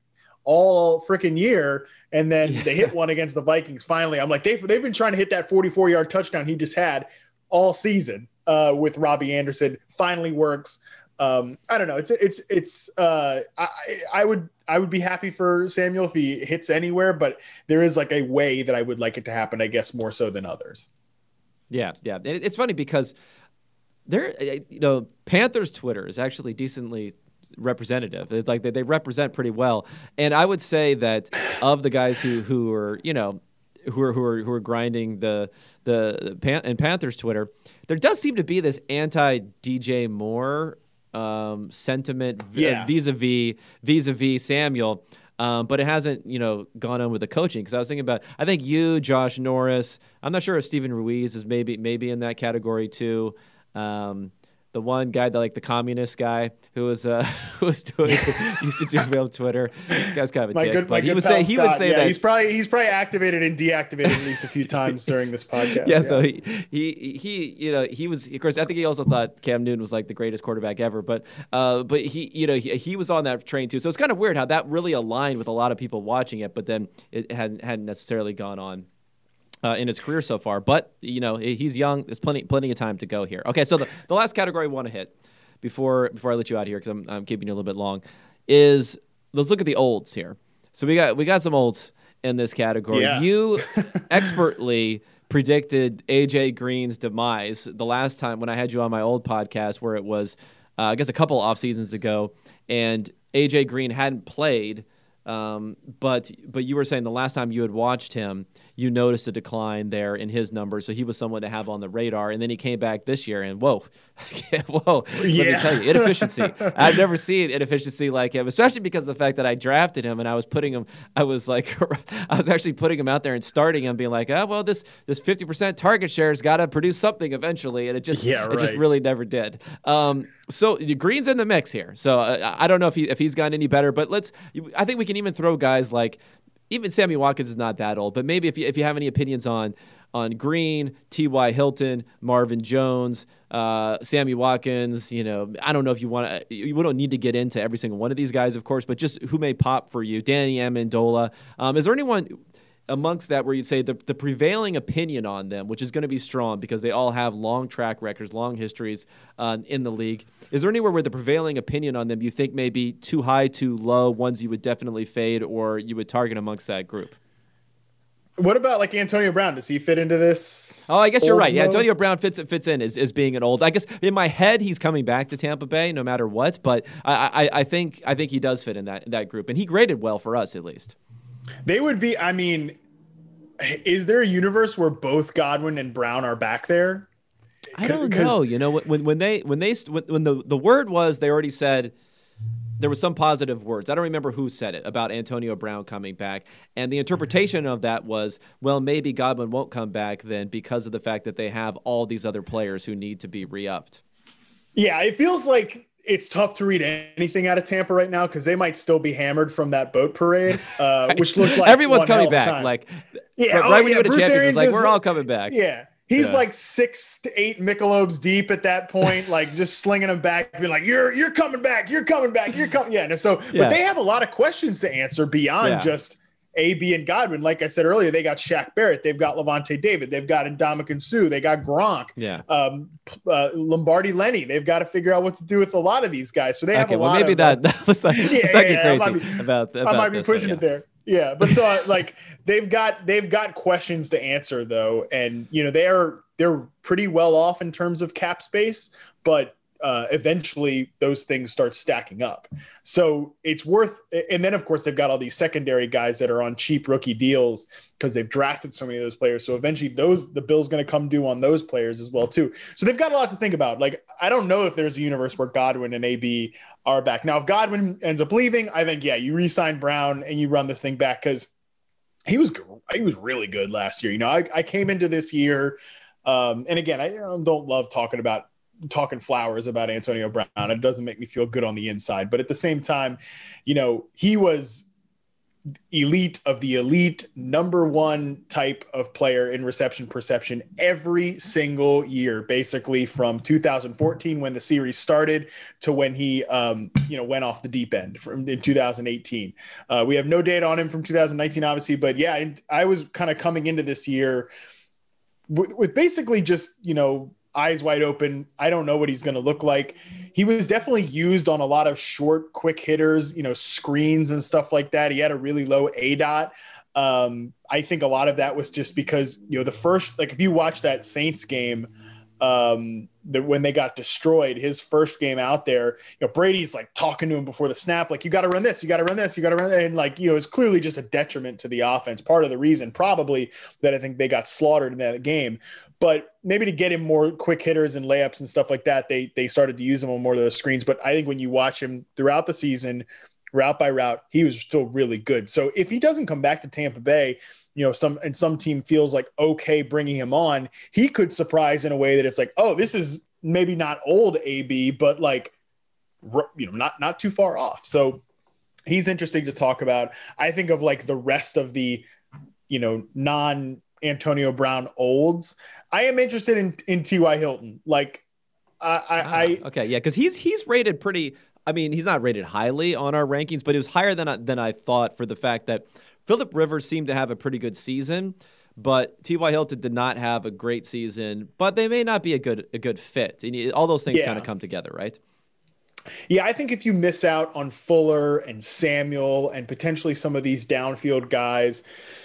[SPEAKER 2] all freaking year. And then yeah. they hit one against the Vikings. Finally, I'm like, they've, they've been trying to hit that forty-four yard touchdown he just had all season uh, with Robbie Anderson. Finally works. Um, I don't know. It's, it's, it's, uh, I, I would, I would be happy for Samuel if he hits anywhere, but there is like a way that I would like it to happen, I guess, more so than others.
[SPEAKER 1] Yeah. Yeah. It's funny because there, you know, Panthers Twitter is actually decently representative. It's like they, they represent pretty well. And I would say that of the guys who, who are, you know, who are, who are, who are grinding the, the, Pan- and Panthers Twitter, there does seem to be this anti D J Moore um, sentiment
[SPEAKER 2] yeah.
[SPEAKER 1] vis-a-vis vis-a-vis Samuel, um, but it hasn't, you know, gone on with the coaching. Because I was thinking about, I think you, Josh Norris, I'm not sure if Steven Ruiz is maybe maybe in that category too. Um, the one guy, that like the communist guy who was uh, who was doing used to do on Twitter. The guy's kind of a
[SPEAKER 2] my
[SPEAKER 1] dick.
[SPEAKER 2] Good, my
[SPEAKER 1] he
[SPEAKER 2] good
[SPEAKER 1] would
[SPEAKER 2] pal
[SPEAKER 1] say he would
[SPEAKER 2] Scott,
[SPEAKER 1] say
[SPEAKER 2] yeah,
[SPEAKER 1] that
[SPEAKER 2] he's probably he's probably activated and deactivated at least a few times during this podcast.
[SPEAKER 1] Yeah, yeah, so he he he you know he was, of course, I think he also thought Cam Newton was like the greatest quarterback ever, but uh but he you know he, he was on that train too. So it's kind of weird how that really aligned with a lot of people watching it, but then it hadn't hadn't necessarily gone on Uh, in his career so far. But, you know, he's young. There's plenty plenty of time to go here. Okay, so the, the last category we want to hit, before before I let you out here because I'm I'm keeping you a little bit long, is let's look at the olds here. So we got we got some olds in this category.
[SPEAKER 2] Yeah.
[SPEAKER 1] You expertly predicted A J Green's demise the last time when I had you on my old podcast, where it was, uh, I guess, a couple off seasons ago, and A J Green hadn't played. Um, but but you were saying the last time you had watched him, you noticed a decline there in his numbers. So he was someone to have on the radar. And then he came back this year, and whoa, whoa!
[SPEAKER 2] Yeah.
[SPEAKER 1] Let me tell you, inefficiency. I've never seen inefficiency like him, especially because of the fact that I drafted him and I was putting him. I was like, I was actually putting him out there and starting him, being like, oh well, this this fifty percent target share has got to produce something eventually, and it just
[SPEAKER 2] yeah, right.
[SPEAKER 1] it just really never did. Um, so Green's in the mix here. So uh, I don't know if he if he's gotten any better, but let's. I think we can even throw guys like even Sammy Watkins is not that old, but maybe if you if you have any opinions on on Green, T Y. Hilton, Marvin Jones, uh, Sammy Watkins, you know, I don't know if you want to. You don't need to get into every single one of these guys, of course, but just who may pop for you. Danny Amendola. Um, is there anyone amongst that where you'd say the, the prevailing opinion on them, which is going to be strong because they all have long track records, long histories uh, in the league. Is there anywhere where the prevailing opinion on them you think may be too high, too low, ones you would definitely fade or you would target amongst that group?
[SPEAKER 2] What about like Antonio Brown? Does he fit into this?
[SPEAKER 1] Oh, I guess you're right. Yeah,
[SPEAKER 2] mode?
[SPEAKER 1] Antonio Brown fits fits in as, as being an old. I guess in my head he's coming back to Tampa Bay no matter what, but I, I, I think I think he does fit in that in that group, and he graded well for us at least.
[SPEAKER 2] They would be. I mean, is there a universe where both Godwin and Brown are back there?
[SPEAKER 1] I don't know. You know, when when they when they when the the word was they already said. There was some positive words. I don't remember who said it about Antonio Brown coming back. And the interpretation of that was, well, maybe Godwin won't come back then because of the fact that they have all these other players who need to be re-upped.
[SPEAKER 2] Yeah, it feels like it's tough to read anything out of Tampa right now because they might still be hammered from that boat parade, uh, which looked like
[SPEAKER 1] everyone's
[SPEAKER 2] one
[SPEAKER 1] coming
[SPEAKER 2] hell of a
[SPEAKER 1] back.
[SPEAKER 2] time.
[SPEAKER 1] Like,
[SPEAKER 2] yeah,
[SPEAKER 1] right,
[SPEAKER 2] oh,
[SPEAKER 1] right when
[SPEAKER 2] yeah,
[SPEAKER 1] you win a
[SPEAKER 2] Bruce
[SPEAKER 1] championship, it's like,
[SPEAKER 2] Arians
[SPEAKER 1] we're
[SPEAKER 2] is-
[SPEAKER 1] all coming back.
[SPEAKER 2] Yeah. He's
[SPEAKER 1] Yeah.
[SPEAKER 2] like six to eight Michelobes deep at that point, like just slinging them back, being like, "You're you're coming back, you're coming back, you're coming." Yeah. And so,
[SPEAKER 1] Yeah.
[SPEAKER 2] but they have a lot of questions to answer beyond
[SPEAKER 1] Yeah.
[SPEAKER 2] just A B and Godwin. Like I said earlier, they got Shaq Barrett, they've got Levante David, they've got Ndamukong Suh, they got Gronk,
[SPEAKER 1] Yeah.
[SPEAKER 2] um, uh, Lombardi Lenny. They've got to figure out what to do with a lot of these guys. So they have
[SPEAKER 1] Okay,
[SPEAKER 2] a
[SPEAKER 1] well,
[SPEAKER 2] lot
[SPEAKER 1] maybe
[SPEAKER 2] of
[SPEAKER 1] that.
[SPEAKER 2] uh,
[SPEAKER 1] let's not,
[SPEAKER 2] yeah,
[SPEAKER 1] let's not
[SPEAKER 2] yeah,
[SPEAKER 1] get
[SPEAKER 2] yeah, I
[SPEAKER 1] crazy
[SPEAKER 2] might be-
[SPEAKER 1] about, about
[SPEAKER 2] I might be
[SPEAKER 1] this, but
[SPEAKER 2] pushing
[SPEAKER 1] yeah.
[SPEAKER 2] it there. Yeah, but so uh, like they've got they've got questions to answer though, and you know they're they're pretty well off in terms of cap space, but uh, eventually those things start stacking up. So it's worth, and then of course they've got all these secondary guys that are on cheap rookie deals because they've drafted so many of those players. So eventually those the bill's going to come due on those players as well too. So they've got a lot to think about. Like I don't know if there's a universe where Godwin and A B are back. Now if Godwin ends up leaving, I think yeah, you re-sign Brown and you run this thing back because he was he was really good last year. You know, I, I came into this year, um, and again, I don't love talking about talking flowers about Antonio Brown. It doesn't make me feel good on the inside, but at the same time, you know, he was elite of the elite, number one type of player in reception perception every single year, basically from two thousand fourteen when the series started to when he, um, you know, went off the deep end from in two thousand eighteen. Uh, we have no data on him from two thousand nineteen, obviously, but yeah, and I was kind of coming into this year with, with basically just, you know, eyes wide open. I don't know what he's going to look like. He was definitely used on a lot of short, quick hitters, you know, screens and stuff like that. He had a really low A DOT. Um, I think a lot of that was just because, you know, the first, like if you watch that Saints game, um, the, when they got destroyed, his first game out there, you know, Brady's like talking to him before the snap, like, you got to run this, you got to run this, you got to run that. And like, you know, it's clearly just a detriment to the offense. Part of the reason probably that I think they got slaughtered in that game, but maybe to get him more quick hitters and layups and stuff like that, they, they started to use him on more of those screens. But I think when you watch him throughout the season, route by route, he was still really good. So if he doesn't come back to Tampa Bay, you know, some and some team feels like okay bringing him on, he could surprise in a way that it's like, oh, this is maybe not old A B, but like, you know, not not too far off. So he's interesting to talk about. I think of like the rest of the, you know, non Antonio Brown olds. I am interested in in T Y. Hilton. Like, I, I,
[SPEAKER 1] Ah,
[SPEAKER 2] I
[SPEAKER 1] okay, yeah, because he's he's rated pretty. I mean, he's not rated highly on our rankings, but he was higher than I, than I thought for the fact that Phillip Rivers seemed to have a pretty good season, but T Y. Hilton did not have a great season. But they may not be a good a good fit. And all those things
[SPEAKER 2] Yeah.
[SPEAKER 1] kind of come together, right?
[SPEAKER 2] Yeah, I think if you miss out on Fuller and Samuel and potentially some of these downfield guys,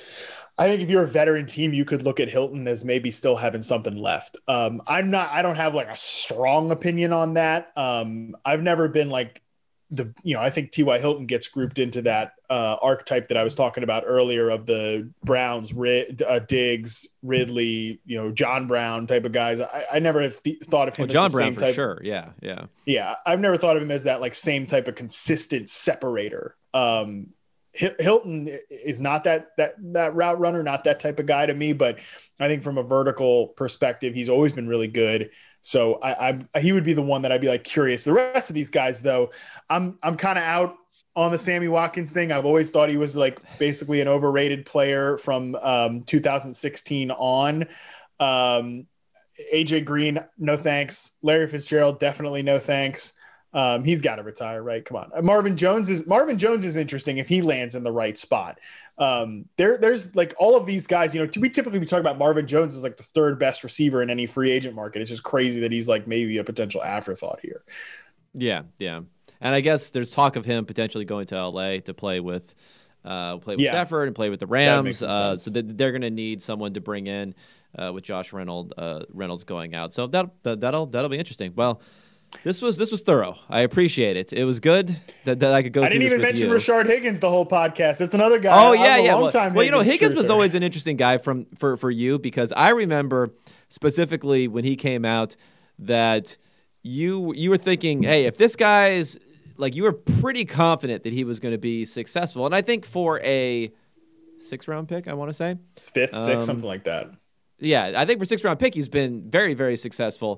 [SPEAKER 2] I think if you're a veteran team, you could look at Hilton as maybe still having something left. Um, I'm not, I don't have like a strong opinion on that. Um, I've never been like the, you know, I think T Y. Hilton gets grouped into that uh, archetype that I was talking about earlier of the Browns, Rid, uh, Diggs, Ridley, you know, John Brown type of guys. I, I never have th- thought of him
[SPEAKER 1] well,
[SPEAKER 2] as
[SPEAKER 1] John
[SPEAKER 2] the
[SPEAKER 1] Brown
[SPEAKER 2] same
[SPEAKER 1] for
[SPEAKER 2] type.
[SPEAKER 1] sure. Yeah. Yeah.
[SPEAKER 2] Yeah. I've never thought of him as that like same type of consistent separator. Um, Hilton is not that that that route runner, not that type of guy to me. But I think from a vertical perspective, he's always been really good. So I, I he would be the one that I'd be like curious. The rest of these guys, though, I'm I'm kind of out on the Sammy Watkins thing. I've always thought he was like basically an overrated player from um, two thousand sixteen on. Um, A J Green, no thanks. Larry Fitzgerald, definitely no thanks. Um, he's got to retire, right? Come on. Marvin Jones is Marvin Jones is interesting if he lands in the right spot. Um, there, there's like all of these guys, you know, we typically we talk about Marvin Jones as like the third best receiver in any free agent market. It's just crazy that he's like maybe a potential afterthought here.
[SPEAKER 1] Yeah, yeah. And I guess there's talk of him potentially going to L A to play with uh, play with yeah. Stafford and play with the Rams. Uh, so they're going to need someone to bring in uh, with Josh Reynolds uh, Reynolds going out. So that that'll that'll be interesting. Well. This was this was thorough. I appreciate it. It was good that, that I could go.
[SPEAKER 2] I didn't
[SPEAKER 1] through
[SPEAKER 2] even
[SPEAKER 1] this
[SPEAKER 2] mention
[SPEAKER 1] with you.
[SPEAKER 2] Rashard Higgins the whole podcast. It's another guy.
[SPEAKER 1] Oh yeah, yeah. Well,
[SPEAKER 2] well,
[SPEAKER 1] well you know, Higgins
[SPEAKER 2] truther.
[SPEAKER 1] was always an interesting guy from for for you because I remember specifically when he came out that you you were thinking, hey, if this guy's like you were pretty confident that he was going to be successful, and I think for a six round pick, I want to say
[SPEAKER 2] fifth, sixth, um, something like that.
[SPEAKER 1] Yeah, I think for six round pick, he's been very very successful.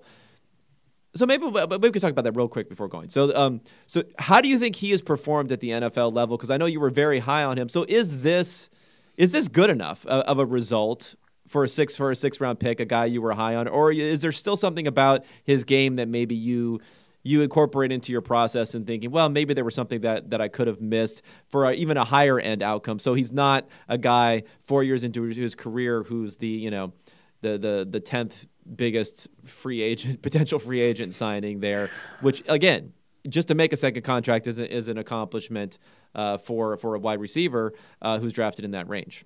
[SPEAKER 1] So maybe, maybe we could talk about that real quick before going. So, um, so how do you think he has performed at the N F L level? Because I know you were very high on him. So is this is this good enough of a result for a six for a six round pick, a guy you were high on, or is there still something about his game that maybe you you incorporate into your process and thinking, well, maybe there was something that that I could have missed for a, even a higher end outcome? So he's not a guy four years into his career who's the you know the the the tenth biggest free agent, potential free agent signing there, which again, just to make a second contract is, a, is an accomplishment uh, for, for a wide receiver uh, who's drafted in that range.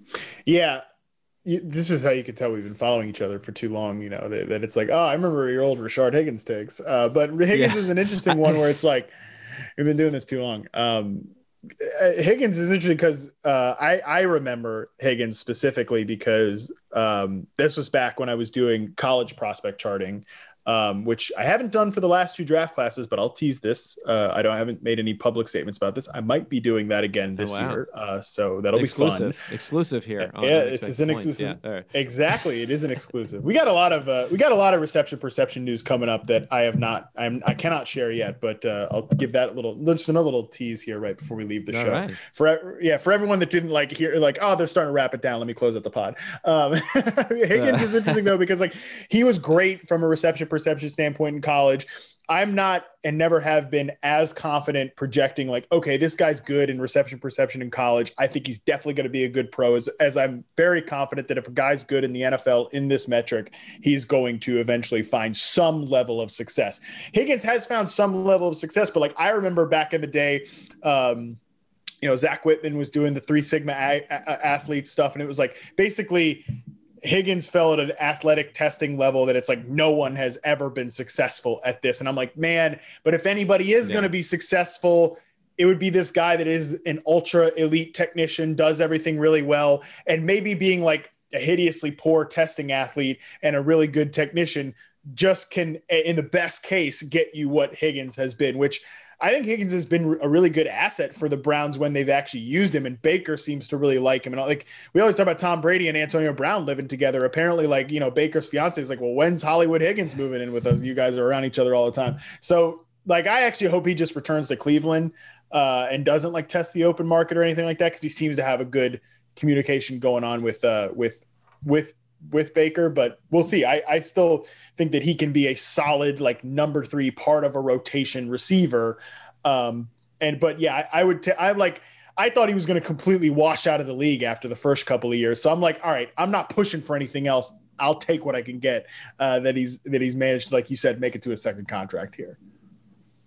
[SPEAKER 2] Yeah. This is how you can tell we've been following each other for too long, you know, that, that it's like, oh, I remember your old Rashard Higgins takes. Uh, but Higgins yeah. is an interesting one where it's like, we've been doing this too long. Um, Higgins is interesting because uh, I, I remember Higgins specifically because um, this was back when I was doing college prospect charting, um, which I haven't done for the last two draft classes, but I'll tease this. Uh, I don't I haven't made any public statements about this. I might be doing that again this oh, wow. year, uh, so that'll
[SPEAKER 1] exclusive.
[SPEAKER 2] be fun.
[SPEAKER 1] Exclusive here.
[SPEAKER 2] Yeah, this is an exclusive. Yeah. Right. Exactly, it is an exclusive. We got a lot of uh, we got a lot of reception perception news coming up that I have not. I'm I cannot share yet, but uh, I'll give that a little just another little tease here right before we leave the All show. Right. For yeah, for everyone that didn't like hear like oh they're starting to wrap it down. Let me close out the pod. Um, Higgins uh. is interesting though because like he was great from a reception perception standpoint in college. I'm not and never have been as confident projecting like, okay, this guy's good in reception perception in college. I think he's definitely going to be a good pro as, as I'm very confident that if a guy's good in the N F L in this metric, he's going to eventually find some level of success. Higgins has found some level of success, but like I remember back in the day, um, you know, Zach Whitman was doing the three Sigma a- a- athlete stuff. And it was like, basically Higgins fell at an athletic testing level that it's like no one has ever been successful at this. And I'm like, man, but if anybody is yeah. going to be successful, it would be this guy that is an ultra elite technician, does everything really well. And maybe being like a hideously poor testing athlete and a really good technician just can, in the best case, get you what Higgins has been, which I think Higgins has been a really good asset for the Browns when they've actually used him, and Baker seems to really like him. And like we always talk about Tom Brady and Antonio Brown living together. Apparently, like, you know, Baker's fiance is like, well, when's Hollywood Higgins moving in with us? You guys are around each other all the time. So like, I actually hope he just returns to Cleveland uh, and doesn't like test the open market or anything like that, because he seems to have a good communication going on with uh, with with. with Baker, but we'll see. I, I still think that he can be a solid, like number three part of a rotation receiver. Um, and, but yeah, I, I would, t- I'm like, I thought he was going to completely wash out of the league after the first couple of years. So I'm like, all right, I'm not pushing for anything else. I'll take what I can get uh, that he's, that he's managed to, like you said, make it to a second contract here.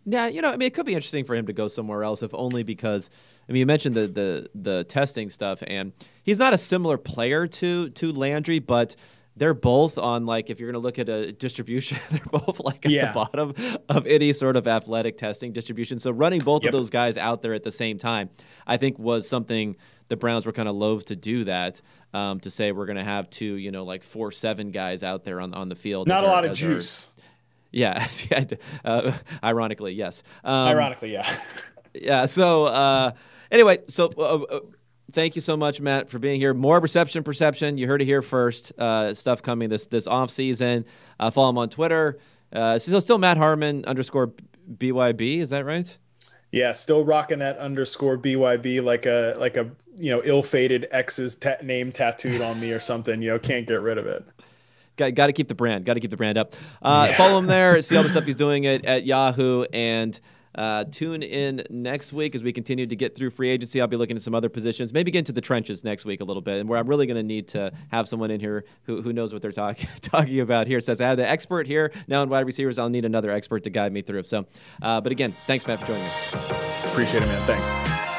[SPEAKER 1] Yeah, you know, I mean, it could be interesting for him to go somewhere else, if only because, I mean, you mentioned the the the testing stuff, and he's not a similar player to to Landry, but they're both on, like, if you're going to look at a distribution, they're both like at
[SPEAKER 2] Yeah.
[SPEAKER 1] the bottom of any sort of athletic testing distribution. So running both
[SPEAKER 2] Yep.
[SPEAKER 1] of those guys out there at the same time, I think was something the Browns were kind of loath to do that, um, to say we're going to have two, you know, like four, seven guys out there on, on the field.
[SPEAKER 2] Not
[SPEAKER 1] as
[SPEAKER 2] a
[SPEAKER 1] our-
[SPEAKER 2] lot of
[SPEAKER 1] as our-
[SPEAKER 2] juice.
[SPEAKER 1] yeah. uh, ironically, yes. Um,
[SPEAKER 2] Ironically, yeah.
[SPEAKER 1] yeah. So uh, anyway, so uh, uh, thank you so much, Matt, for being here. More reception perception. You heard it here first. Uh, stuff coming this this off season. Uh, follow him on Twitter. Uh, still, still Matt Harmon underscore B Y B. Is that right?
[SPEAKER 2] Yeah, still rocking that underscore B Y B like a like a you know ill-fated ex's ta- name tattooed on me or something. You know, can't get rid of it.
[SPEAKER 1] Got, got to keep the brand. Got to keep the brand up. Uh, yeah. Follow him there. See all the stuff he's doing at, at Yahoo. And uh, tune in next week as we continue to get through free agency. I'll be looking at some other positions. Maybe get into the trenches next week a little bit, and where I'm really going to need to have someone in here who, who knows what they're talking talking about here. Says I have the expert here now in wide receivers. I'll need another expert to guide me through. So, uh, but again, thanks, Matt, for joining me.
[SPEAKER 2] Appreciate it, man. Thanks.